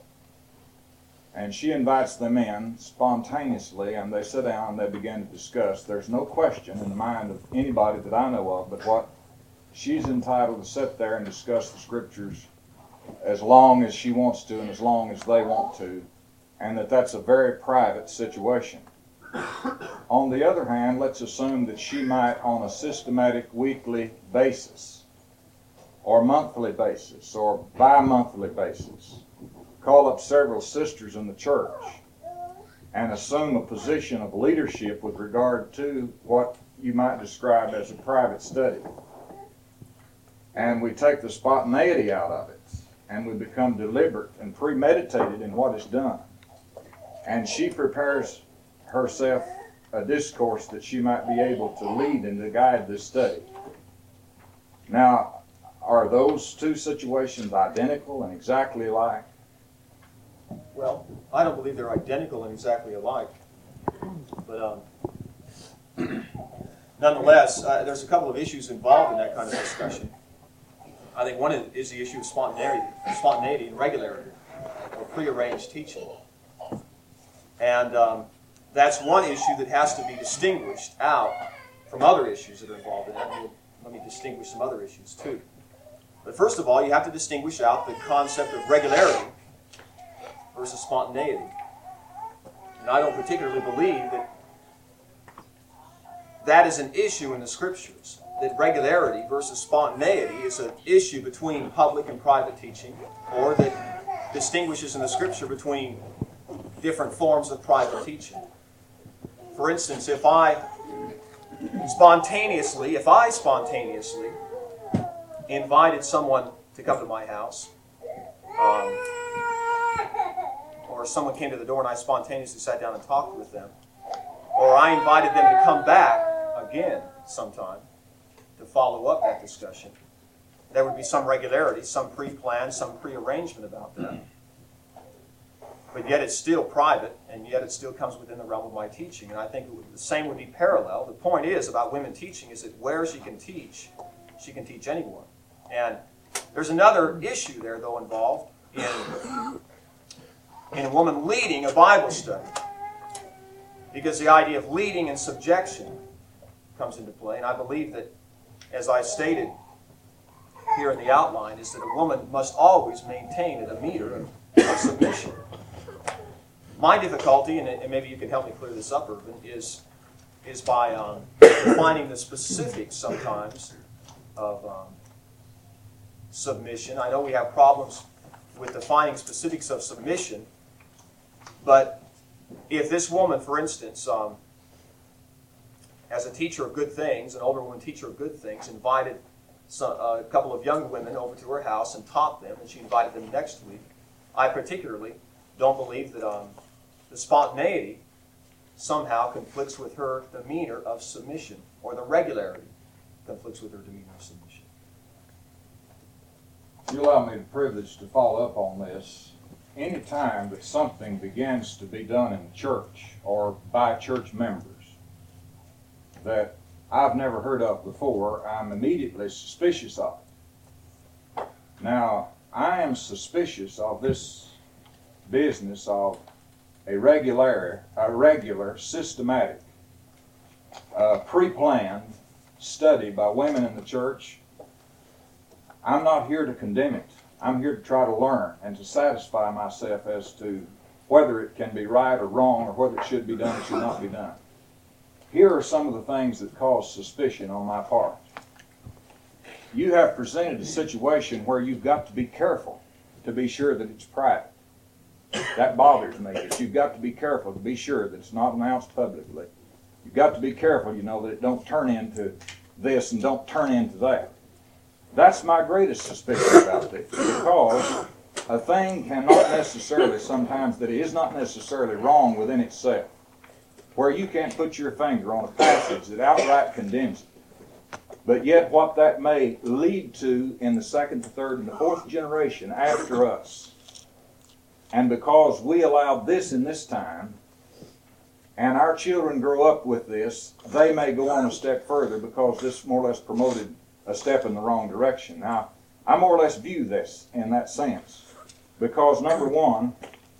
and she invites them in spontaneously, and they sit down and they begin to discuss. There's no question in the mind of anybody that I know of but what she's entitled to sit there and discuss the Scriptures as long as she wants to and as long as they want to, and that that's a very private situation. On the other hand, let's assume that she might, on a systematic weekly basis or monthly basis or bi-monthly basis, call up several sisters in the church and assume a position of leadership with regard to what you might describe as a private study. And we take the spontaneity out of it, and we become deliberate and premeditated in what is done. And she prepares herself a discourse that she might be able to lead and to guide this study. Now, are those two situations identical and exactly alike? Well, I don't believe they're identical and exactly alike. But um, nonetheless, uh, there's a couple of issues involved in that kind of discussion. I think one is the issue of spontaneity, spontaneity and regularity, or prearranged teaching. And um, that's one issue that has to be distinguished out from other issues that are involved in that. And let me distinguish some other issues too. But first of all, you have to distinguish out the concept of regularity versus spontaneity. And I don't particularly believe that that is an issue in the Scriptures. That regularity versus spontaneity is an issue between public and private teaching, or that distinguishes in the Scripture between different forms of private teaching. For instance, if I spontaneously, if I spontaneously invited someone to come to my house, um, or someone came to the door and I spontaneously sat down and talked with them, or I invited them to come back again sometime to follow up that discussion, there would be some regularity, some pre-plan, some pre-arrangement about that. But yet it's still private, and yet it still comes within the realm of my teaching. And I think it would, the same would be parallel. The point is about women teaching is that where she can teach, she can teach anyone. And there's another issue there, though, involved in, in a woman leading a Bible study. Because the idea of leading and subjection comes into play. And I believe that, as I stated here in the outline, is that a woman must always maintain a demeanor of, of submission. My difficulty, and, and maybe you can help me clear this up, Irvin, is, is by um, defining the specifics sometimes of um, submission. I know we have problems with defining specifics of submission, but if this woman, for instance, um, as a teacher of good things, an older woman teacher of good things, invited some, uh, a couple of young women over to her house and taught them, and she invited them next week, I particularly don't believe that um, the spontaneity somehow conflicts with her demeanor of submission, or the regularity conflicts with her demeanor of submission. If you allow me the privilege to follow up on this, any time that something begins to be done in the church or by church members that I've never heard of before, I'm immediately suspicious of it. Now, I am suspicious of this business of a regular, a regular, systematic, uh, pre-planned study by women in the church. I'm not here to condemn it. I'm here to try to learn and to satisfy myself as to whether it can be right or wrong, or whether it should be done or should not be done. Here are some of the things that cause suspicion on my part. You have presented a situation where you've got to be careful to be sure that it's private. That bothers me, that you've got to be careful to be sure that it's not announced publicly. You've got to be careful, you know, that it don't turn into this and don't turn into that. That's my greatest suspicion about this, because a thing cannot necessarily, sometimes, that it is not necessarily wrong within itself, where you can't put your finger on a passage that outright condemns it. But yet what that may lead to in the second, the third, and the fourth generation after us, and because we allowed this in this time, and our children grow up with this, they may go on a step further because this more or less promoted a step in the wrong direction. Now, I more or less view this in that sense, because number one,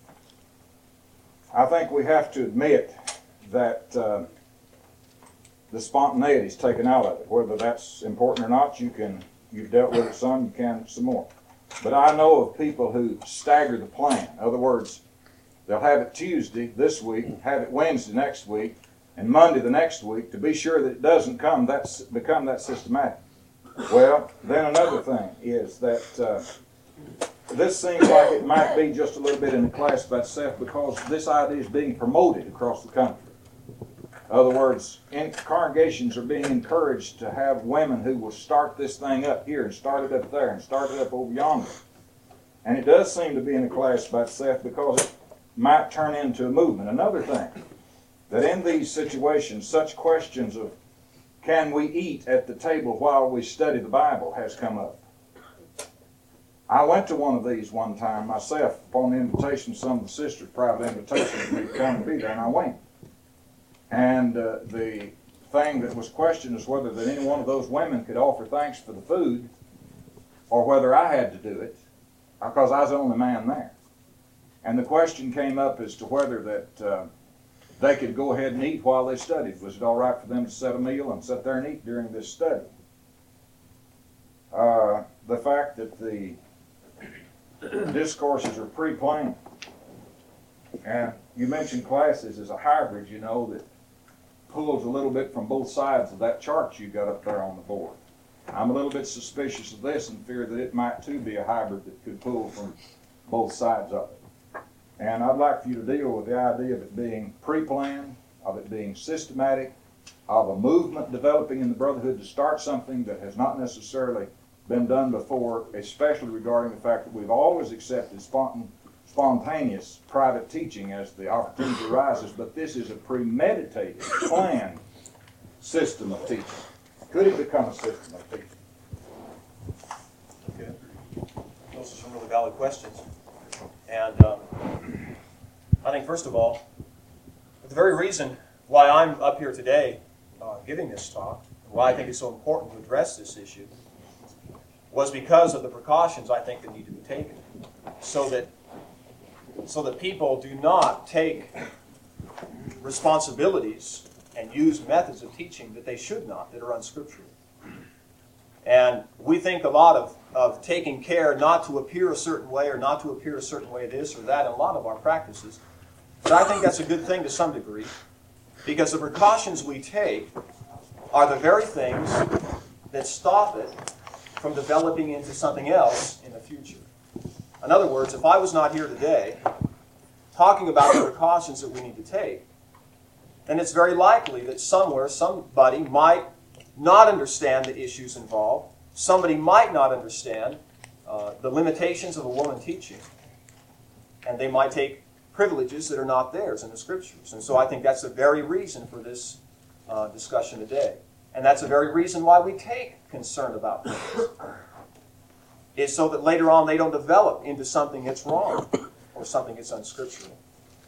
I think we have to admit that uh, the spontaneity is taken out of it. Whether that's important or not, you can, you've dealt with it some, you can some more. But I know of people who stagger the plan. In other words, they'll have it Tuesday this week, have it Wednesday next week, and Monday the next week to be sure that it doesn't come that's become that systematic. Well, then another thing is that uh, this seems like it might be just a little bit in the class by itself, because this idea is being promoted across the country. In other words, in, congregations are being encouraged to have women who will start this thing up here and start it up there and start it up over yonder. And it does seem to be in the class by itself because it might turn into a movement. Another thing, that in these situations, such questions of can we eat at the table while we study the Bible has come up. I went to one of these one time myself upon the invitation of some of the sisters, private invitation for me to come and be there, and I went. And uh, the thing that was questioned is whether that any one of those women could offer thanks for the food, or whether I had to do it, because I was the only man there. And the question came up as to whether that uh, they could go ahead and eat while they studied. Was it all right for them to set a meal and sit there and eat during this study? Uh, the fact that the discourses are pre-planned. And you mentioned classes as a hybrid, you know, that pulls a little bit from both sides of that chart you got up there on the board. I'm a little bit suspicious of this and fear that it might too be a hybrid that could pull from both sides of it. And I'd like for you to deal with the idea of it being pre-planned, of it being systematic, of a movement developing in the Brotherhood to start something that has not necessarily been done before, especially regarding the fact that we've always accepted spontan- spontaneous private teaching as the opportunity arises, but this is a premeditated, planned system of teaching. Could it become a system of teaching? Okay. Those are some really valid questions. And um, I think, first of all, the very reason why I'm up here today uh, giving this talk, why I think it's so important to address this issue, was because of the precautions I think that need to be taken, so that so that people do not take responsibilities and use methods of teaching that they should not, that are unscriptural. And we think a lot of, of taking care not to appear a certain way or not to appear a certain way this or that in a lot of our practices. But I think that's a good thing to some degree, because the precautions we take are the very things that stop it from developing into something else in the future. In other words, if I was not here today talking about the precautions that we need to take, then it's very likely that somewhere somebody might not understand the issues involved. Somebody might not understand uh, the limitations of a woman teaching. And they might take privileges that are not theirs in the Scriptures. And so I think that's the very reason for this uh, discussion today. And that's the very reason why we take concern about things. Is so that later on they don't develop into something that's wrong or something that's unscriptural.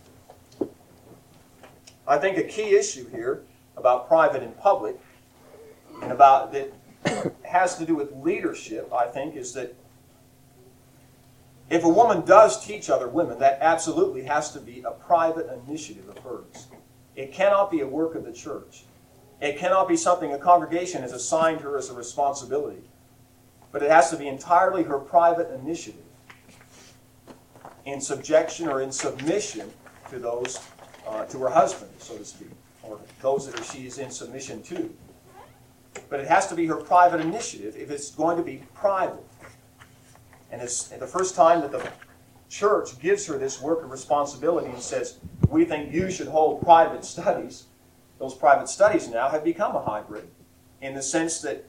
I think a key issue here about private and public, and about that has to do with leadership, I think, is that if a woman does teach other women, that absolutely has to be a private initiative of hers. It cannot be a work of the church. It cannot be something a congregation has assigned her as a responsibility. But it has to be entirely her private initiative. in subjection or in submission to those, uh, to her husband, so to speak, or those that she is in submission to. But it has to be her private initiative if it's going to be private. And it's the first time that the church gives her this work of responsibility and says, we think you should hold private studies. Those private studies now have become a hybrid in the sense that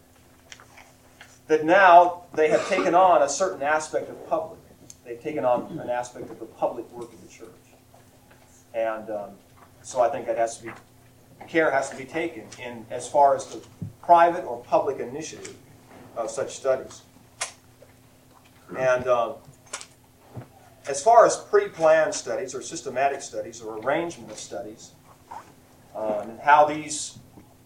that now they have taken on a certain aspect of public. They've taken on an aspect of the public work of the church. And um, so I think that has to be, care has to be taken in as far as the private or public initiative of such studies. And um, as far as pre-planned studies or systematic studies or arrangement of studies, um, and how these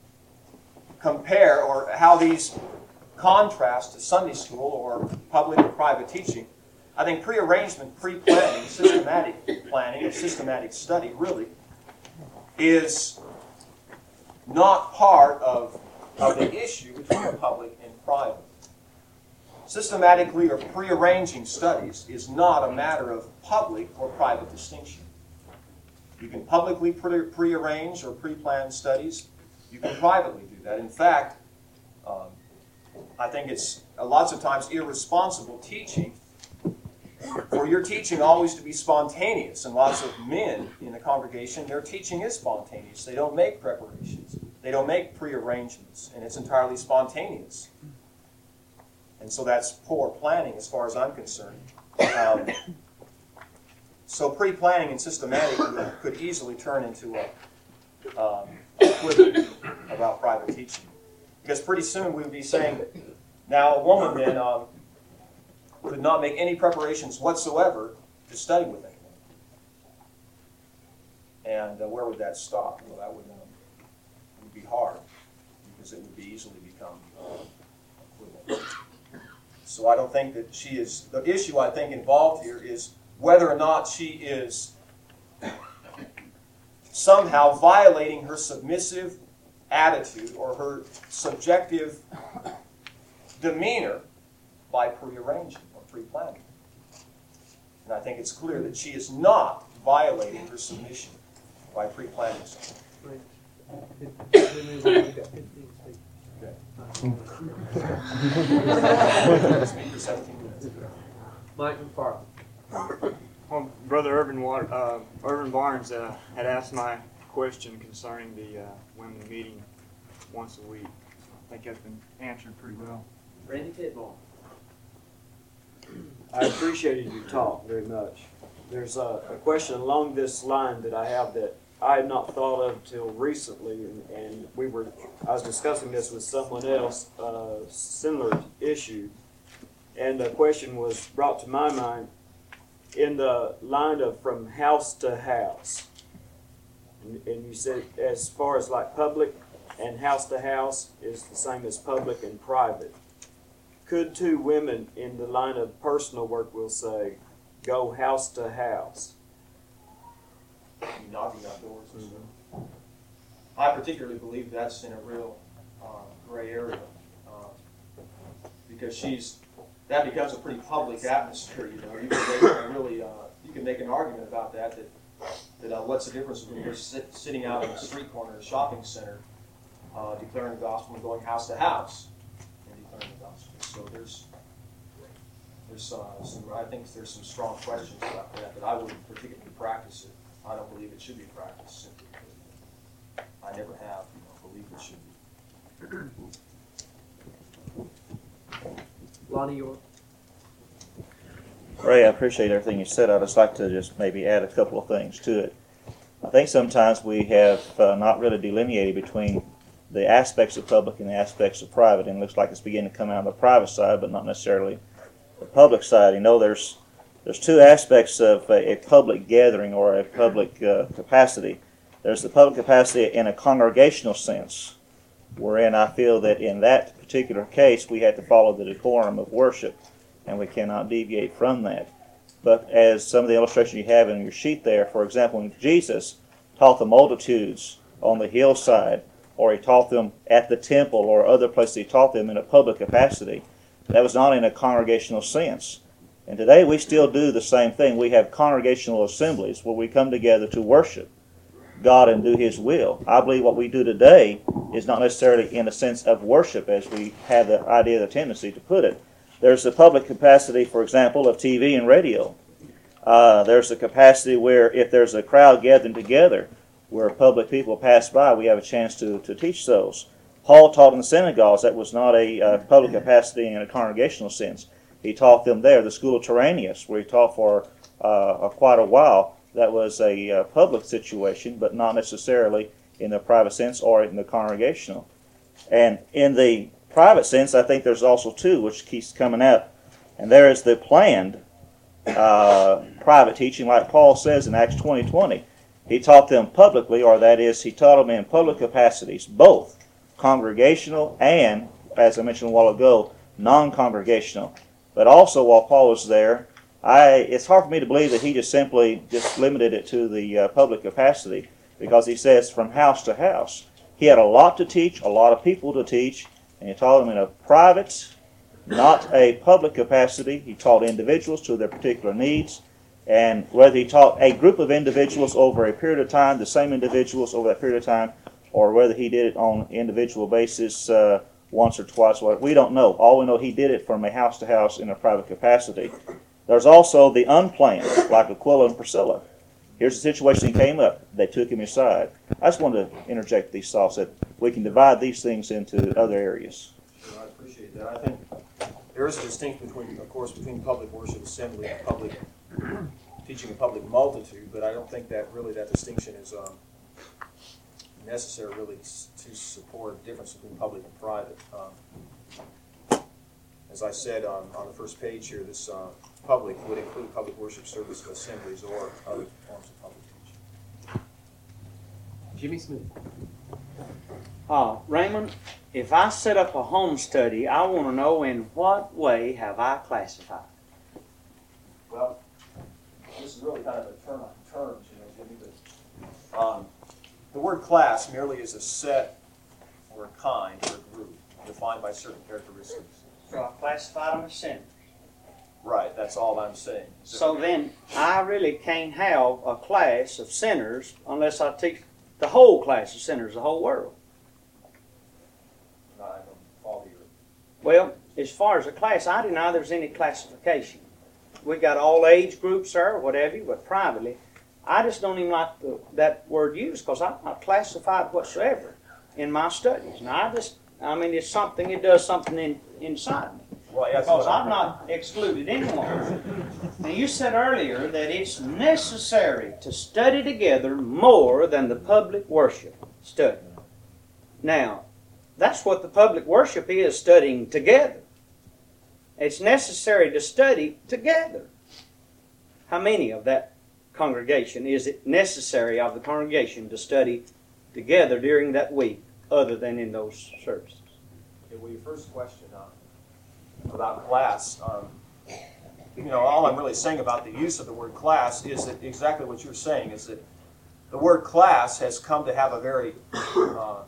compare or how these contrast to Sunday school or public or private teaching, I think pre-arrangement, pre-planning, systematic planning, or systematic study really is not part of, of the issue between the public and private. Systematically or pre-arranging studies is not a matter of public or private distinction. You can publicly pre- pre-arrange or pre-plan studies. You can privately do that. In fact, um, I think it's uh, lots of times irresponsible teaching for your teaching always to be spontaneous. And lots of men in the congregation, their teaching is spontaneous. They don't make preparations. They don't make pre-arrangements. And it's entirely spontaneous. And so that's poor planning as far as I'm concerned. Um, so pre-planning and systematic could, could easily turn into a um, equivalent about private teaching. Because pretty soon we would be saying, now a woman then um, could not make any preparations whatsoever to study with anyone. And uh, where would that stop? Well, that would, um, would be hard, because it would be easily become uh, equivalent. So I don't think that she is, the issue I think involved here is whether or not she is somehow violating her submissive attitude or her subjective demeanor by pre-arranging or pre-planning. And I think it's clear that she is not violating her submission by pre-planning something. Mike McFarland. Well, Brother Irvin, Water, uh, Irvin Barnes uh, had asked my question concerning the uh, women meeting once a week. I think that's been answered pretty well. Randy Pitbull. I appreciated your talk very much. There's a, a question along this line that I have that I had not thought of till recently, and, and we were I was discussing this with someone else, uh, similar issue, and the question was brought to my mind in the line of from house to house. And, and you said as far as like public and house to house is the same as public and private. Could two women in the line of personal work, we'll say, go house to house? Knocking outdoors. Mm-hmm. I particularly believe that's in a real uh, gray area uh, because she's that becomes a pretty public atmosphere. You know, you can make a really uh, you can make an argument about that. That that uh, what's the difference between her sit, sitting out on the street corner of a shopping center, uh, declaring the gospel, and going house to house and declaring the gospel. So there's there's uh, some I think there's some strong questions about that. But I wouldn't particularly practice it. I don't believe it should be practiced simply because I never have, you know, believed it should be. Lonnie York. Ray, I appreciate everything you said. I'd just like to just maybe add a couple of things to it. I think sometimes we have uh, not really delineated between the aspects of public and the aspects of private, and it looks like it's beginning to come out on the private side, but not necessarily the public side. You know, there's There's two aspects of a, a public gathering or a public uh, capacity. There's the public capacity in a congregational sense, wherein I feel that in that particular case we have to follow the decorum of worship, and we cannot deviate from that. But as some of the illustrations you have in your sheet there, for example, when Jesus taught the multitudes on the hillside, or he taught them at the temple or other places he taught them in a public capacity, that was not in a congregational sense. And today we still do the same thing. We have congregational assemblies where we come together to worship God and do His will. I believe what we do today is not necessarily in a sense of worship as we have the idea, the tendency to put it. There's the public capacity, for example, of T V and radio. Uh, there's the capacity where if there's a crowd gathering together where public people pass by, we have a chance to, to teach those. Paul taught in the synagogues. That was not a uh, public capacity in a congregational sense. He taught them there. The school of Tyrannus, where he taught for uh, quite a while, that was a uh, public situation, but not necessarily in the private sense or in the congregational. And in the private sense, I think there's also two, which keeps coming out. And there is the planned uh, private teaching, like Paul says in Acts twenty twenty. He taught them publicly, or that is, he taught them in public capacities, both congregational and, as I mentioned a while ago, non-congregational. But also, while Paul was there, I, it's hard for me to believe that he just simply just limited it to the uh, public capacity, because he says from house to house. He had a lot to teach, a lot of people to teach, and he taught them in a private, not a public capacity. He taught individuals to their particular needs, and whether he taught a group of individuals over a period of time, the same individuals over that period of time, or whether he did it on an individual basis uh, once or twice, we don't know. All we know, he did it from a house to house in a private capacity. There's also the unplanned, like Aquila and Priscilla. Here's the situation that came up. They took him aside. I just wanted to interject these thoughts that we can divide these things into other areas. Sure, I appreciate that. I think there is a distinction between, of course, between public worship assembly and public teaching a public multitude, but I don't think that really that distinction is um, necessary really to support a difference between public and private. Um, as I said on, on the first page here, this uh, public would include public worship service of assemblies or other forms of public teaching. Jimmy Smith. Uh, Raymond, if I set up a home study, I want to know in what way have I classified? Well, this is really kind of a term on terms, you know, Jimmy, but um, the word class merely is a set or a kind or a group defined by certain characteristics. So I classified them as sinners. Right, that's all I'm saying. So then I really can't have a class of sinners unless I teach the whole class of sinners, the whole world. I don't follow you. Well, as far as a class, I deny there's any classification. We got all age groups there, whatever, but privately, I just don't even like the, that word used because I'm not classified whatsoever in my studies. Now, I just, I mean, it's something, it does something in, inside me. Well, yes, Because I've not excluded anyone. Now, you said earlier that it's necessary to study together more than the public worship study. Now, that's what the public worship is, studying together. It's necessary to study together. How many of that congregation is it necessary of the congregation to study together during that week other than in those services? Okay, well, your first question uh, about class, um, you know, all I'm really saying about the use of the word class is that exactly what you're saying, is that the word class has come to have a very uh,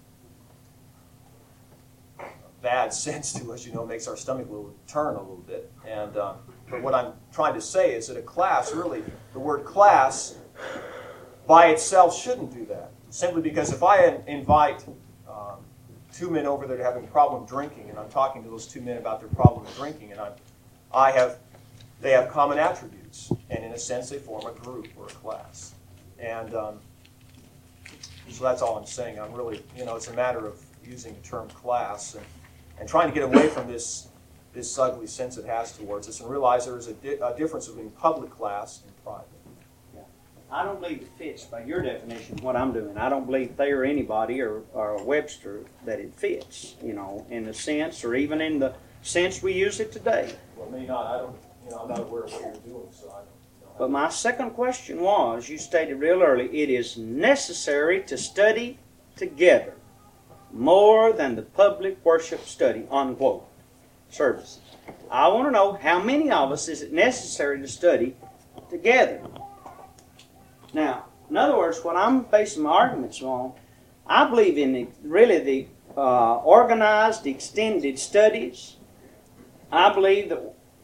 bad sense to us, you know, makes our stomach a little turn a little bit. And uh, but what I'm trying to say is that a class, really, the word class by itself shouldn't do that. Simply because if I invite um, two men over there to having a problem drinking, and I'm talking to those two men about their problem of drinking, and I'm, I have, they have common attributes, and in a sense they form a group or a class. And um, so that's all I'm saying. I'm really, you know, it's a matter of using the term class and, and trying to get away from this this ugly sense it has towards us and realize there is a, di a difference between public class and private. I don't believe it fits by your definition what I'm doing. I don't believe Thayer or anybody or, or Webster that it fits, you know, in the sense or even in the sense we use it today. Well, maybe not. I don't, you know, I'm not aware of what you're doing, so I don't know. But my second question was, you stated real early, it is necessary to study together more than the public worship study, unquote, services. I want to know how many of us is it necessary to study together? Now, in other words, what I'm basing my arguments on, I believe in the, really the uh, organized, extended studies. I believe that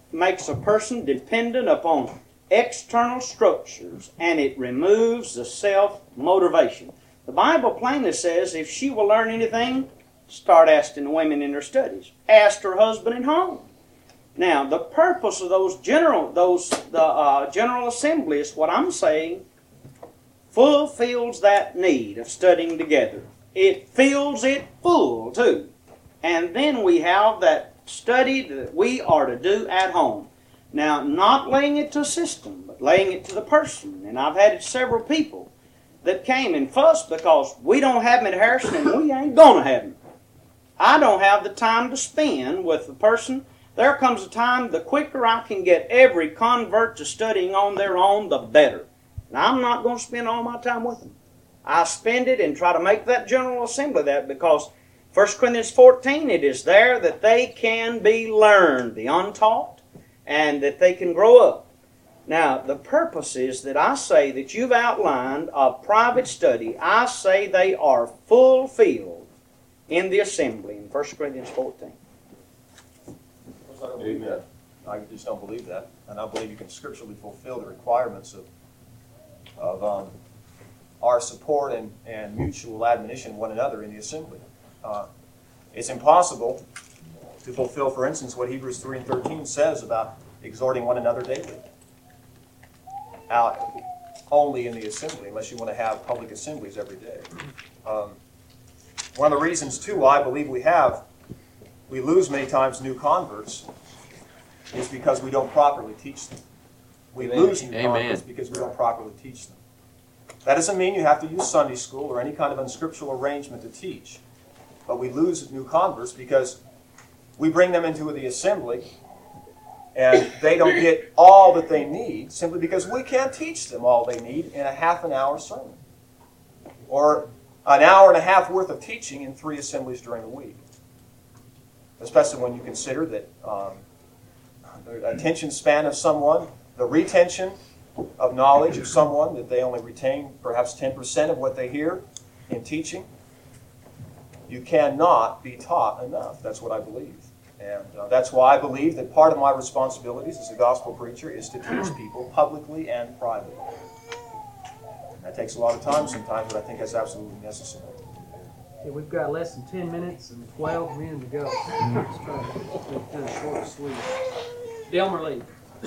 makes a person dependent upon external structures, and it removes the self-motivation. The Bible plainly says if she will learn anything, start asking the women in their studies. Ask her husband at home. Now, the purpose of those general, those the uh, general assemblies, what I'm saying, fulfills that need of studying together. It fills it full too. And then we have that study that we are to do at home. Now, not laying it to a system, but laying it to the person. And I've had several people that came and fussed because we don't have them at Harrison and we ain't going to have them. I don't have the time to spend with the person. There comes a time, the quicker I can get every convert to studying on their own, the better. And I'm not going to spend all my time with them. I spend it and try to make that General Assembly that, because First Corinthians fourteen, it is there that they can be learned, the untaught, and that they can grow up. Now, the purpose is that I say that you've outlined a private study. I say they are fulfilled in the assembly in First Corinthians fourteen. I don't believe that. I just don't believe that. And I believe you can scripturally fulfill the requirements of, of um, our support and, and mutual admonition of one another in the assembly. Uh, it's impossible to fulfill, for instance, what Hebrews three and thirteen says about exhorting one another daily. Out only in the assembly, unless you want to have public assemblies every day. Um, one of the reasons, too, why I believe we have, we lose many times new converts, is because we don't properly teach them. We Amen. lose new Amen. converts because we don't properly teach them. That doesn't mean you have to use Sunday school or any kind of unscriptural arrangement to teach. But we lose new converts because we bring them into the assembly and they don't get all that they need simply because we can't teach them all they need in a half an hour sermon. Or an hour and a half worth of teaching in three assemblies during the week. Especially when you consider that um, the attention span of someone, the retention of knowledge of someone, that they only retain perhaps ten percent of what they hear in teaching. You cannot be taught enough. That's what I believe. And uh, that's why I believe that part of my responsibilities as a gospel preacher is to teach people publicly and privately. That takes a lot of time sometimes, but I think that's absolutely necessary. Okay, we've got less than ten minutes and twelve men to go. Let's try to do it short and sweet. Delmer Lee.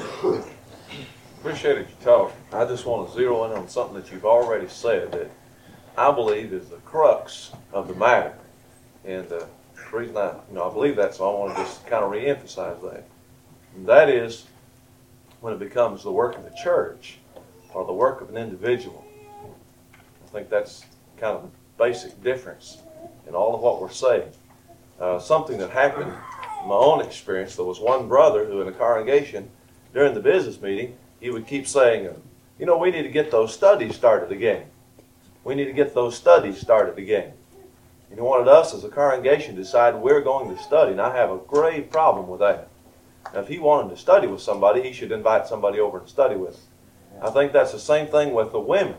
Appreciated your talk. I just want to zero in on something that you've already said that I believe is the crux of the matter. And uh, the reason I, you know, I believe that, so I want to just kind of reemphasize that. And that is when it becomes the work of the church or the work of an individual. I think that's kind of the basic difference in all of what we're saying. Uh, something that happened in my own experience, there was one brother who in a congregation during the business meeting, he would keep saying, you know, we need to get those studies started again. We need to get those studies started again. And he wanted us as a congregation to decide we're going to study, and I have a grave problem with that. Now, if he wanted to study with somebody, he should invite somebody over and study with him. I think that's the same thing with the women.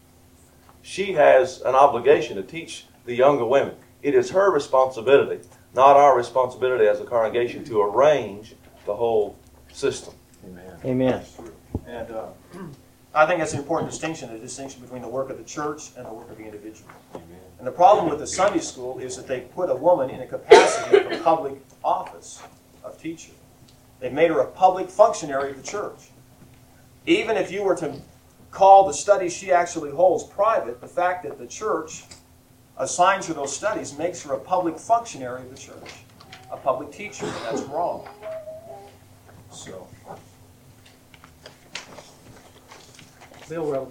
She has an obligation to teach the younger women. It is her responsibility, not our responsibility as a congregation, to arrange the whole system. Amen. Amen. And uh, I think that's an important distinction, the distinction between the work of the church and the work of the individual. Amen. And the problem with the Sunday school is that they put a woman in a capacity of a public office of teacher. They've made her a public functionary of the church. Even if you were to call the studies she actually holds private, the fact that the church assigns her those studies makes her a public functionary of the church, a public teacher, and that's wrong. So, Bill Rowland.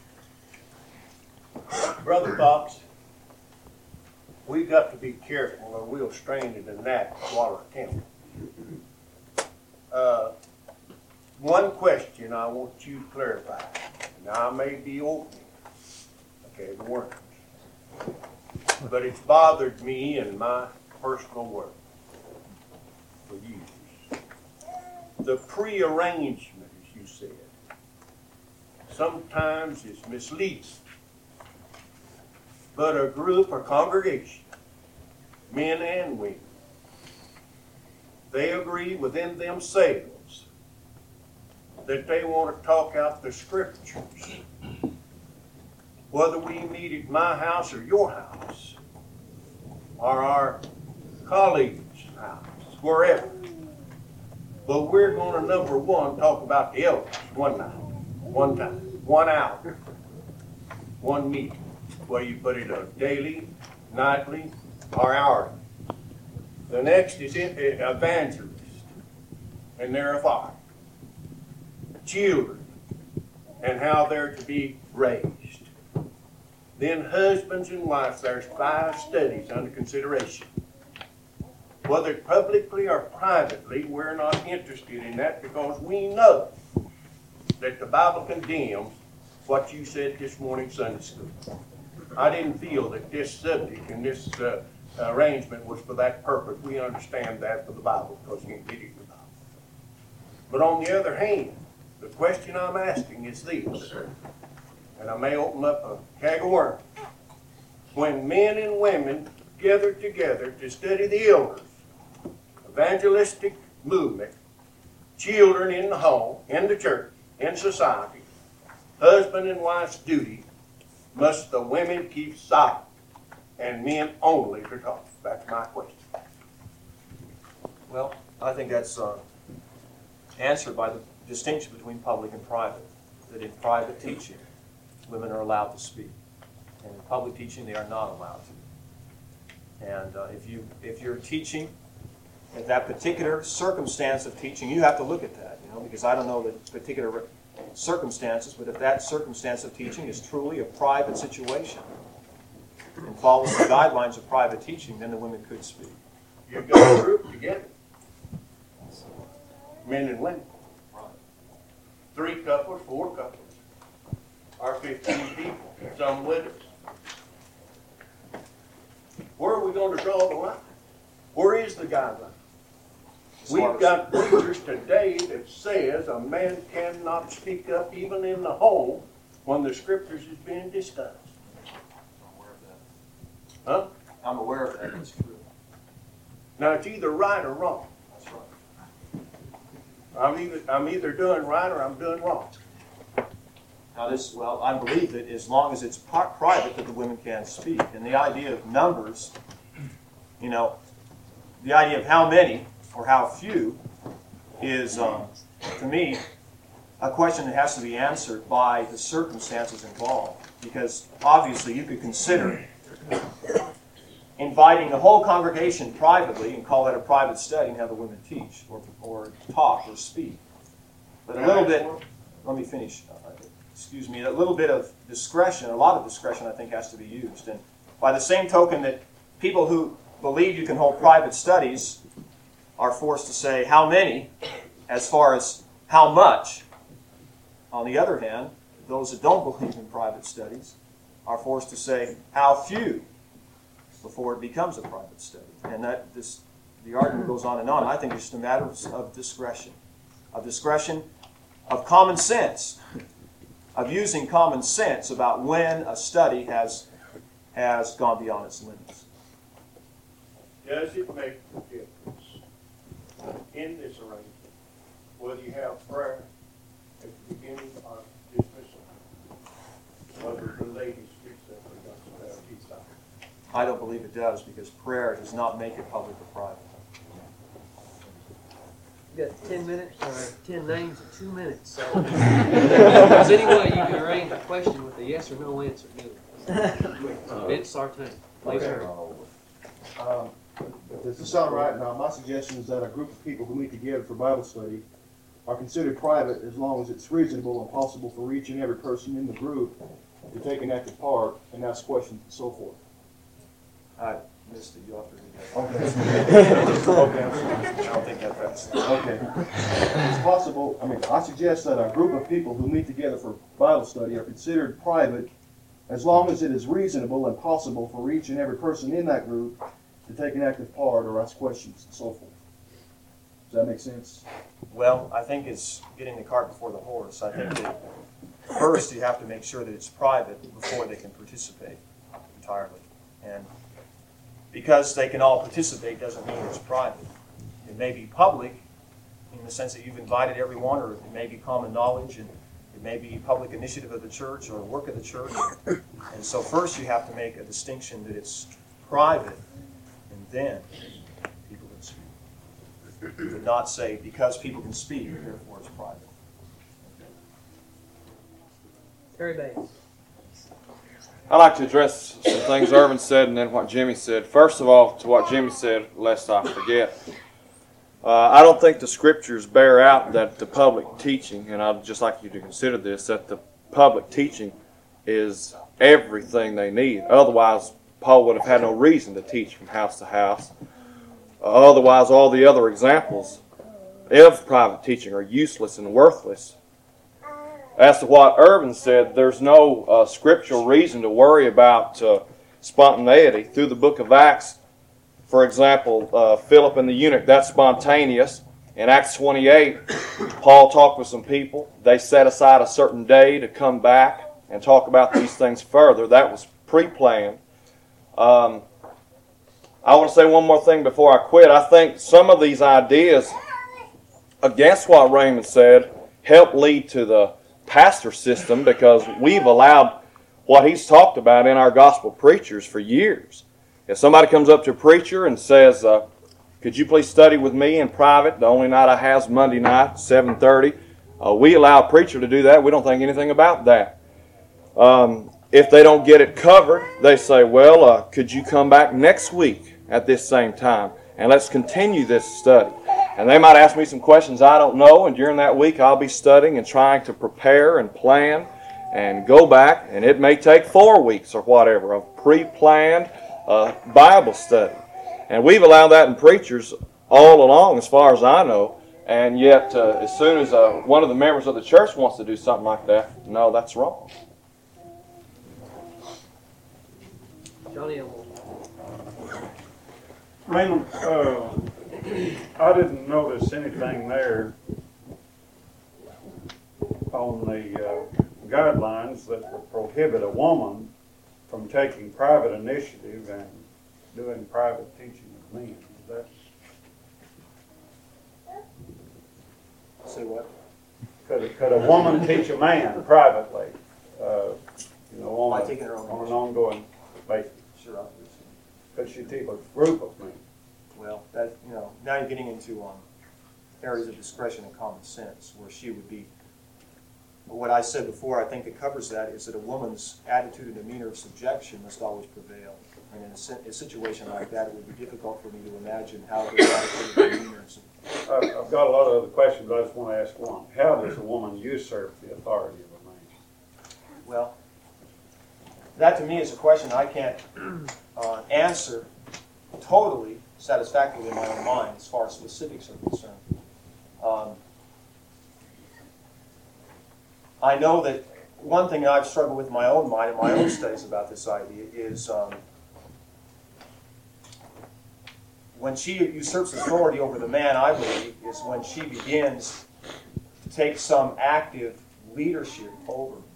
Brother Fox, we got to be careful or we'll strain it in that Waller County. Uh, one question I want you to clarify. Now I may be opening, okay, the worms, but it's bothered me in my personal work for years. The prearrangement, as you said, sometimes is misleading. But a group or congregation, men and women, they agree within themselves that they want to talk out the scriptures, whether we meet at my house or your house, or our colleagues' house, wherever. But we're going to, number one, talk about the elders one night, one time, one hour, one meeting, whether you put it a daily, nightly, or hourly. The next is evangelists, and their authority. Children, and how they're to be raised. Then husbands and wives, there's five studies under consideration. Whether publicly or privately, we're not interested in that because we know that the Bible condemns what you said this morning Sunday school. I didn't feel that this subject and this uh, arrangement was for that purpose. We understand that for the Bible because you can get it in the Bible. But on the other hand, the question I'm asking is this, and I may open up a can of worms. When men and women gather together to study the elders, evangelistic movement, children in the home, in the church, in society, husband and wife's duty, must the women keep silent and men only to talk? That's my question. Well, I think that's uh, answered by the distinction between public and private. That in private teaching, women are allowed to speak, and in public teaching, they are not allowed to. And uh, if you if you're teaching at that particular circumstance of teaching, you have to look at that, you know, because I don't know the particular circumstances, but if that circumstance of teaching is truly a private situation and follows the guidelines of private teaching, then the women could speak. You've got a group together, men and women. Three couples, four couples, or fifteen people, some with us. Where are we going to draw the line? Where is the guideline? We've got preachers today that says a man cannot speak up even in the home when the scriptures is being discussed. I'm aware of that. Huh? I'm aware of that. It's true. Now it's either right or wrong. That's right. I'm either I'm either doing right or I'm doing wrong. Now this, well, I believe that as long as it's pri- private, that the women can speak. And the idea of numbers, you know, the idea of how many or how few is, um, to me, a question that has to be answered by the circumstances involved. Because obviously you could consider inviting the whole congregation privately and call that a private study and have the women teach or, or talk or speak. But a little bit, let me finish, uh, excuse me, a little bit of discretion, a lot of discretion I think has to be used. And by the same token that people who believe you can hold private studies are forced to say how many as far as how much. On the other hand, those that don't believe in private studies are forced to say how few before it becomes a private study. And that this, the argument goes on and on. I think it's just a matter of, of discretion, of discretion, of common sense, of using common sense about when a study has has gone beyond its limits. Does it make a difference in this arrangement whether you have prayer at the beginning or dismissal? Whether the lady speaks up or doesn't have teeth out? I don't believe it does because prayer does not make it public or private. You got ten minutes or ten names in two minutes. So if there's any way you can arrange a question with a yes or no answer, do it. Vince Sartain. Please, sir. Um, Does this sound right? Now, my suggestion is that a group of people who meet together for Bible study are considered private as long as it's reasonable and possible for each and every person in the group to take an active part and ask questions and so forth. I missed it. You'll have to read that. Okay. Okay, I'm sorry. I don't think that fast. Okay. It's possible, I mean, I suggest that a group of people who meet together for Bible study are considered private as long as it is reasonable and possible for each and every person in that group to take an active part or ask questions and so forth. Does that make sense? Well, I think it's getting the cart before the horse. I think that first you have to make sure that it's private before they can participate entirely. And because they can all participate doesn't mean it's private. It may be public in the sense that you've invited everyone, or it may be common knowledge, and it may be public initiative of the church or work of the church. And so first you have to make a distinction that it's private, and then people can speak. You would not say, because people can speak, therefore it's private. Terry Bates. I'd like to address some things Irvin said and then what Jimmy said. First of all, to what Jimmy said, lest I forget. Uh, I don't think the scriptures bear out that the public teaching, and I'd just like you to consider this, that the public teaching is everything they need. Otherwise, Paul would have had no reason to teach from house to house. Uh, otherwise, all the other examples of private teaching are useless and worthless. As to what Irvin said, there's no uh, scriptural reason to worry about uh, spontaneity. Through the book of Acts, for example, uh, Philip and the eunuch, that's spontaneous. In Acts twenty-eight, Paul talked with some people. They set aside a certain day to come back and talk about these things further. That was pre-planned. Um, I want to say one more thing before I quit. I think some of these ideas, against what Raymond said, help lead to the pastor system, because we've allowed what he's talked about in our gospel preachers for years. If somebody comes up to a preacher and says, uh, could you please study with me in private, the only night I have is Monday night, seven thirty, uh, we allow a preacher to do that. We don't think anything about that. Um, if they don't get it covered, they say, well, uh, could you come back next week at this same time, and let's continue this study. And they might ask me some questions I don't know, and during that week I'll be studying and trying to prepare and plan and go back, and it may take four weeks or whatever of pre-planned uh, Bible study. And we've allowed that in preachers all along, as far as I know, and yet uh, as soon as uh, one of the members of the church wants to do something like that, no, that's wrong. Johnny Elmore. Raymond, uh, I didn't notice anything there on the uh, guidelines that would prohibit a woman from taking private initiative and doing private teaching of men. Is that? Say what? Could, could a woman teach a man privately, uh, you know, on, By a, taking her own on an ongoing basis? Sure, obviously. Could she teach a group of men? Well, that, you know, now you're getting into um, areas of discretion and common sense, where she would be. But what I said before, I think that covers that, is that a woman's attitude and demeanor of subjection must always prevail. And in a, si- a situation like that, it would be difficult for me to imagine how their attitude and demeanor. I've, I've got a lot of other questions, but I just want to ask one. How does a woman usurp the authority of a man? Well, that to me is a question I can't uh, answer totally satisfactorily in my own mind as far as specifics are concerned. Um, I know that one thing I've struggled with in my own mind and my own studies about this idea is um, when she usurps authority over the man, I believe, is when she begins to take some active leadership over him.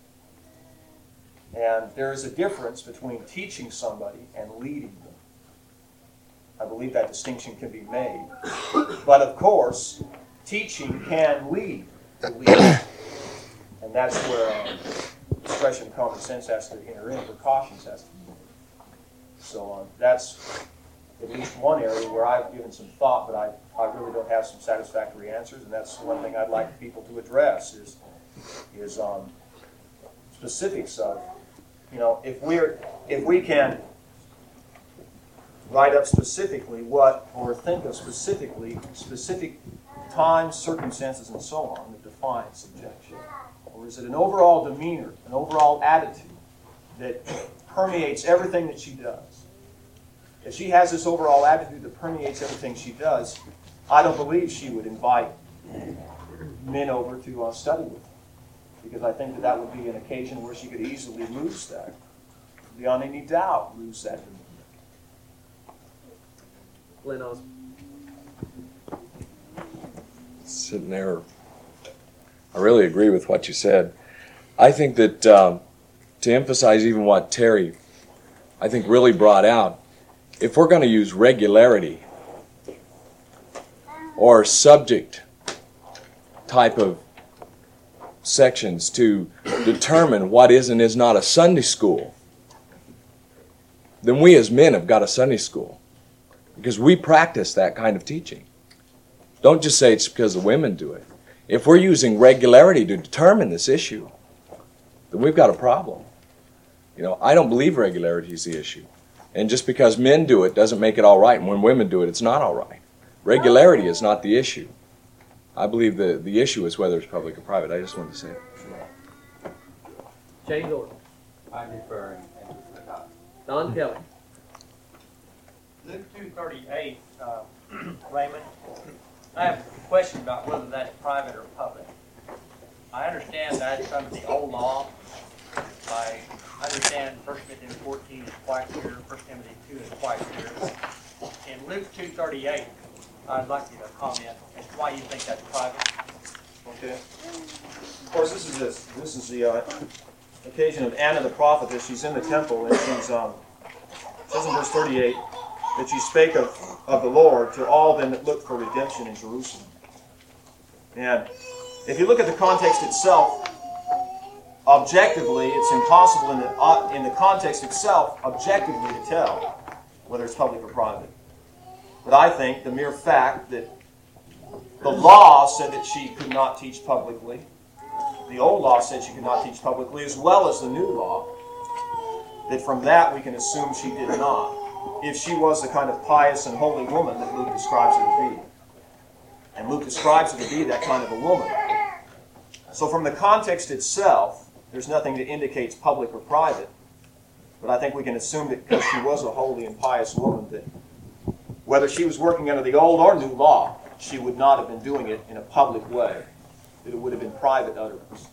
And there is a difference between teaching somebody and leading them. I believe that distinction can be made. But of course, teaching can lead to leading. And that's where um, discretion and common sense has to enter in, precautions has to be made. So um, that's at least one area where I've given some thought, but I, I really don't have some satisfactory answers, and that's one thing I'd like people to address is, is um, specifics of, you know, if we're, if we can write up specifically what, or think of specifically, specific times, circumstances, and so on that define subjection. Or is it an overall demeanor, an overall attitude that permeates everything that she does? If she has this overall attitude that permeates everything she does, I don't believe she would invite men over to uh, study with her. Because I think that that would be an occasion where she could easily lose that. Beyond any doubt, lose that demeanor. Glenn Osborne. Sitting there, I really agree with what you said. I think that um, to emphasize even what Terry, I think, really brought out, if we're going to use regularity or subject type of sections to determine what is and is not a Sunday school, then we as men have got a Sunday school, because we practice that kind of teaching. Don't just say it's because the women do it. If we're using regularity to determine this issue, then we've got a problem. You know, I don't believe regularity is the issue. And just because men do it doesn't make it all right, and when women do it, it's not all right. Regularity is not the issue. I believe the, the issue is whether it's public or private. I just wanted to say it. Jane Gordon. I defer. Don Kelly. Luke two thirty-eight, uh, Raymond, I have a question about whether that's private or public. I understand that's under the old law. I understand First Timothy fourteen is quite clear, First Timothy two is quite clear. In Luke two thirty-eight, I'd like you to comment as to why you think that's private. Okay. Of course, this is this. This is the uh, occasion of Anna the prophetess. She's in the temple, and she's um, it says in verse thirty-eight that she spake of, of the Lord to all them that looked for redemption in Jerusalem. And if you look at the context itself, objectively, it's impossible in the uh, in the context itself, objectively, to tell whether it's public or private. But I think the mere fact that the law said that she could not teach publicly, the old law said she could not teach publicly, as well as the new law, that from that we can assume she did not, if she was the kind of pious and holy woman that Luke describes her to be. And Luke describes her to be that kind of a woman. So from the context itself, there's nothing that indicates public or private, but I think we can assume that because she was a holy and pious woman, that whether she was working under the old or new law, she would not have been doing it in a public way, that it would have been private utterance.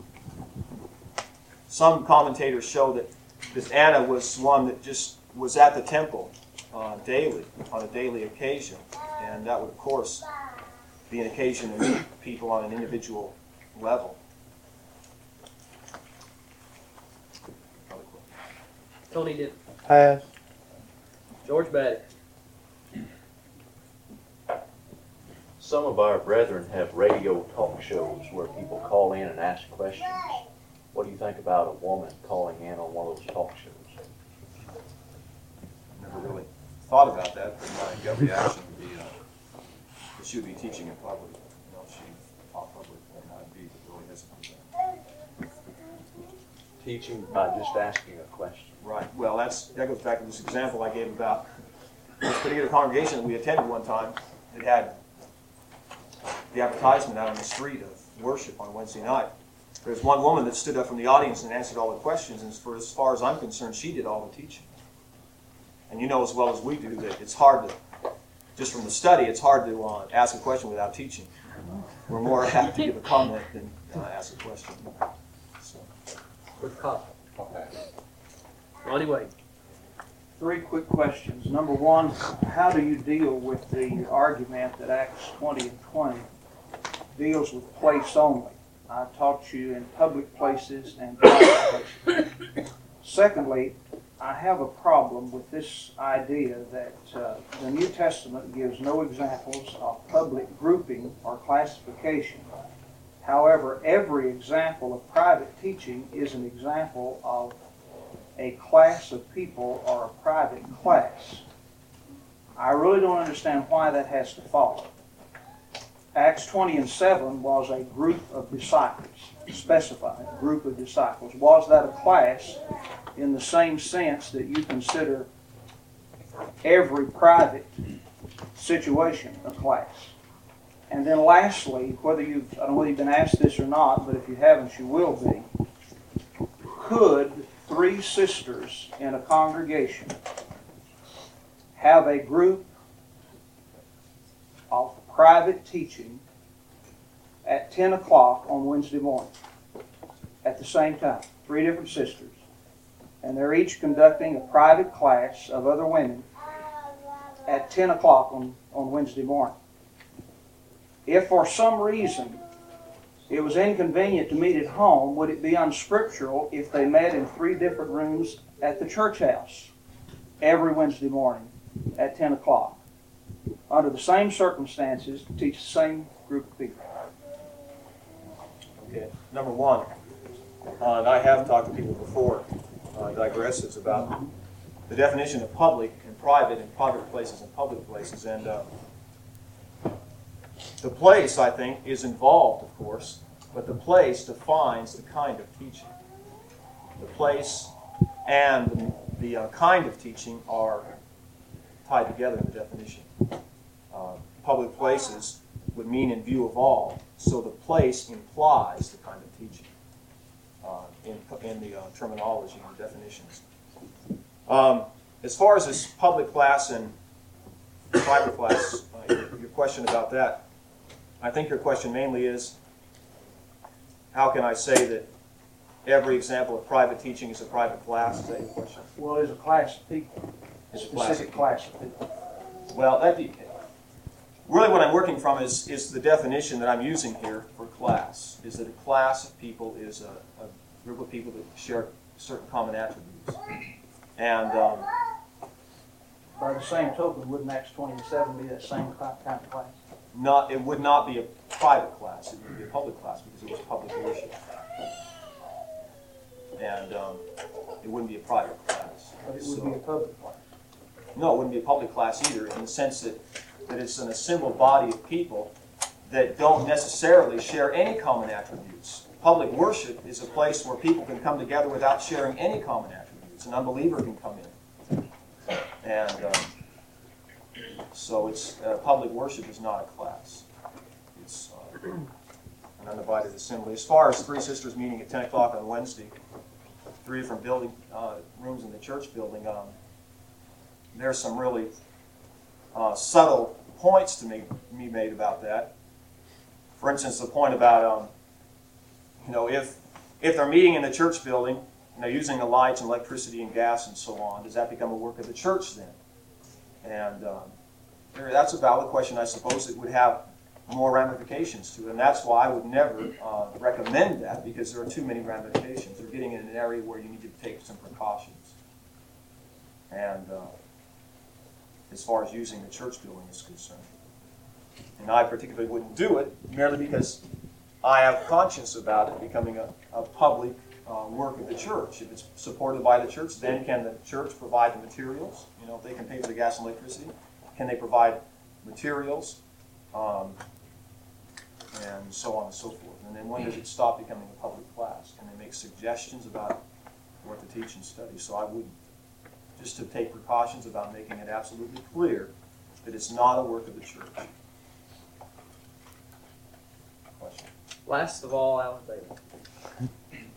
Some commentators show that this Anna was one that just was at the temple uh, daily, on a daily occasion, and that would, of course, be an occasion to meet people on an individual level. Tony Denton. Pass. George Baddock. Some of our brethren have radio talk shows where people call in and ask questions. What do you think about a woman calling in on one of those talk shows? Never really thought about that, but my gut reaction would be uh, that she would be teaching in public. You know, if she taught public, then I'd be really hesitant to that. Teaching by just asking a question. Right. Well, that's that goes back to this example I gave about this particular congregation that we attended one time. It had the advertisement out on the street of worship on Wednesday night. There's one woman that stood up from the audience and answered all the questions, and for as far as I'm concerned, she did all the teaching. And you know as well as we do that it's hard to, just from the study, it's hard to uh, ask a question without teaching. We're more apt to give a comment than uh, ask a question. So. With Cobb. Ronnie Wade. Three quick questions. Number one, how do you deal with the argument that Acts twenty and twenty deals with place only? I taught you in public places and private places. Secondly, I have a problem with this idea that uh, the New Testament gives no examples of public grouping or classification. However, every example of private teaching is an example of a class of people or a private class. I really don't understand why that has to follow. Acts twenty and seven was a group of disciples, specified group of disciples. Was that a class in the same sense that you consider every private situation a class? And then lastly, whether you've, I don't know whether you've been asked this or not, but if you haven't, you will be. Could three sisters in a congregation have a group of private teaching at ten o'clock on Wednesday morning at the same time? Three different sisters. And they're each conducting a private class of other women at ten o'clock on, on Wednesday morning. If for some reason it was inconvenient to meet at home, would it be unscriptural if they met in three different rooms at the church house every Wednesday morning at ten o'clock? Under the same circumstances, to teach the same group of people. Okay, number one, uh, and I have talked to people before, uh, digressives, about the definition of public and private and private places and public places. And uh, the place, I think, is involved, of course, but the place defines the kind of teaching. The place and the, the uh, kind of teaching are tied together in the definition. Uh, public places would mean in view of all, so the place implies the kind of teaching uh, in, in the uh, terminology and definitions. Um, as far as this public class and private class, uh, your, your question about that, I think your question mainly is, how can I say that every example of private teaching is a private class? Is that your question? Well, there's a class of people, a It's a class of specific people. class of people. Well, that be, really what I'm working from is, is the definition that I'm using here for class, is that a class of people is a, a group of people that share certain common attributes. And um, By the same token, wouldn't Acts twenty-seven be that same kind of class? not, it would not be a private class, it would be a public class because it was public worship. And um, it wouldn't be a private class. But it would So- be a public class. No, it wouldn't be a public class either, in the sense that, that it's an assembled body of people that don't necessarily share any common attributes. Public worship is a place where people can come together without sharing any common attributes. An unbeliever can come in. And um, so it's uh, public worship is not a class. It's uh, an undivided assembly. As far as Three Sisters meeting at ten o'clock on Wednesday, three different building uh, rooms in the church building, um, there's some really uh, subtle points to me, me made about that. For instance, the point about, um, you know, if if they're meeting in the church building and they're using the lights and electricity and gas and so on, does that become a work of the church then? And um, there, that's a valid question. I suppose it would have more ramifications to it, and that's why I would never uh, recommend that, because there are too many ramifications. They're getting in an area where you need to take some precautions. And uh, as far as using the church building is concerned. And I particularly wouldn't do it merely because I have conscience about it becoming a, a public uh, work of the church. If it's supported by the church, then can the church provide the materials? You know, if they can pay for the gas and electricity, can they provide materials? Um, and so on and so forth. And then when does it stop becoming a public class? Can they make suggestions about what to teach and study? So I wouldn't. Just to take precautions about making it absolutely clear that it's not a work of the church. Question? Last of all, Alan Bailey.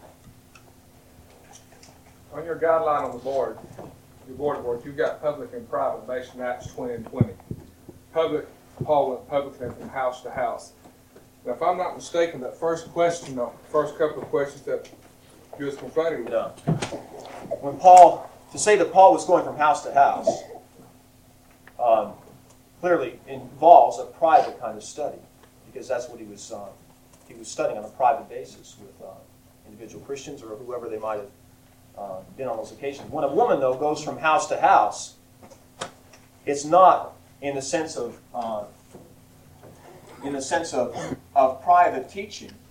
On your guideline on the board, your board of board, you've got public and private based on Acts twenty and twenty. Public, Paul went publicly from house to house. Now, if I'm not mistaken, that first question, the first couple of questions that you was confronting with. Yeah. When Paul, to say that Paul was going from house to house, um, clearly involves a private kind of study, because that's what he was uh, he was studying on a private basis with uh, individual Christians or whoever they might have uh, been on those occasions. When a woman, though, goes from house to house, it's not in the sense of uh, in the sense of, of private teaching.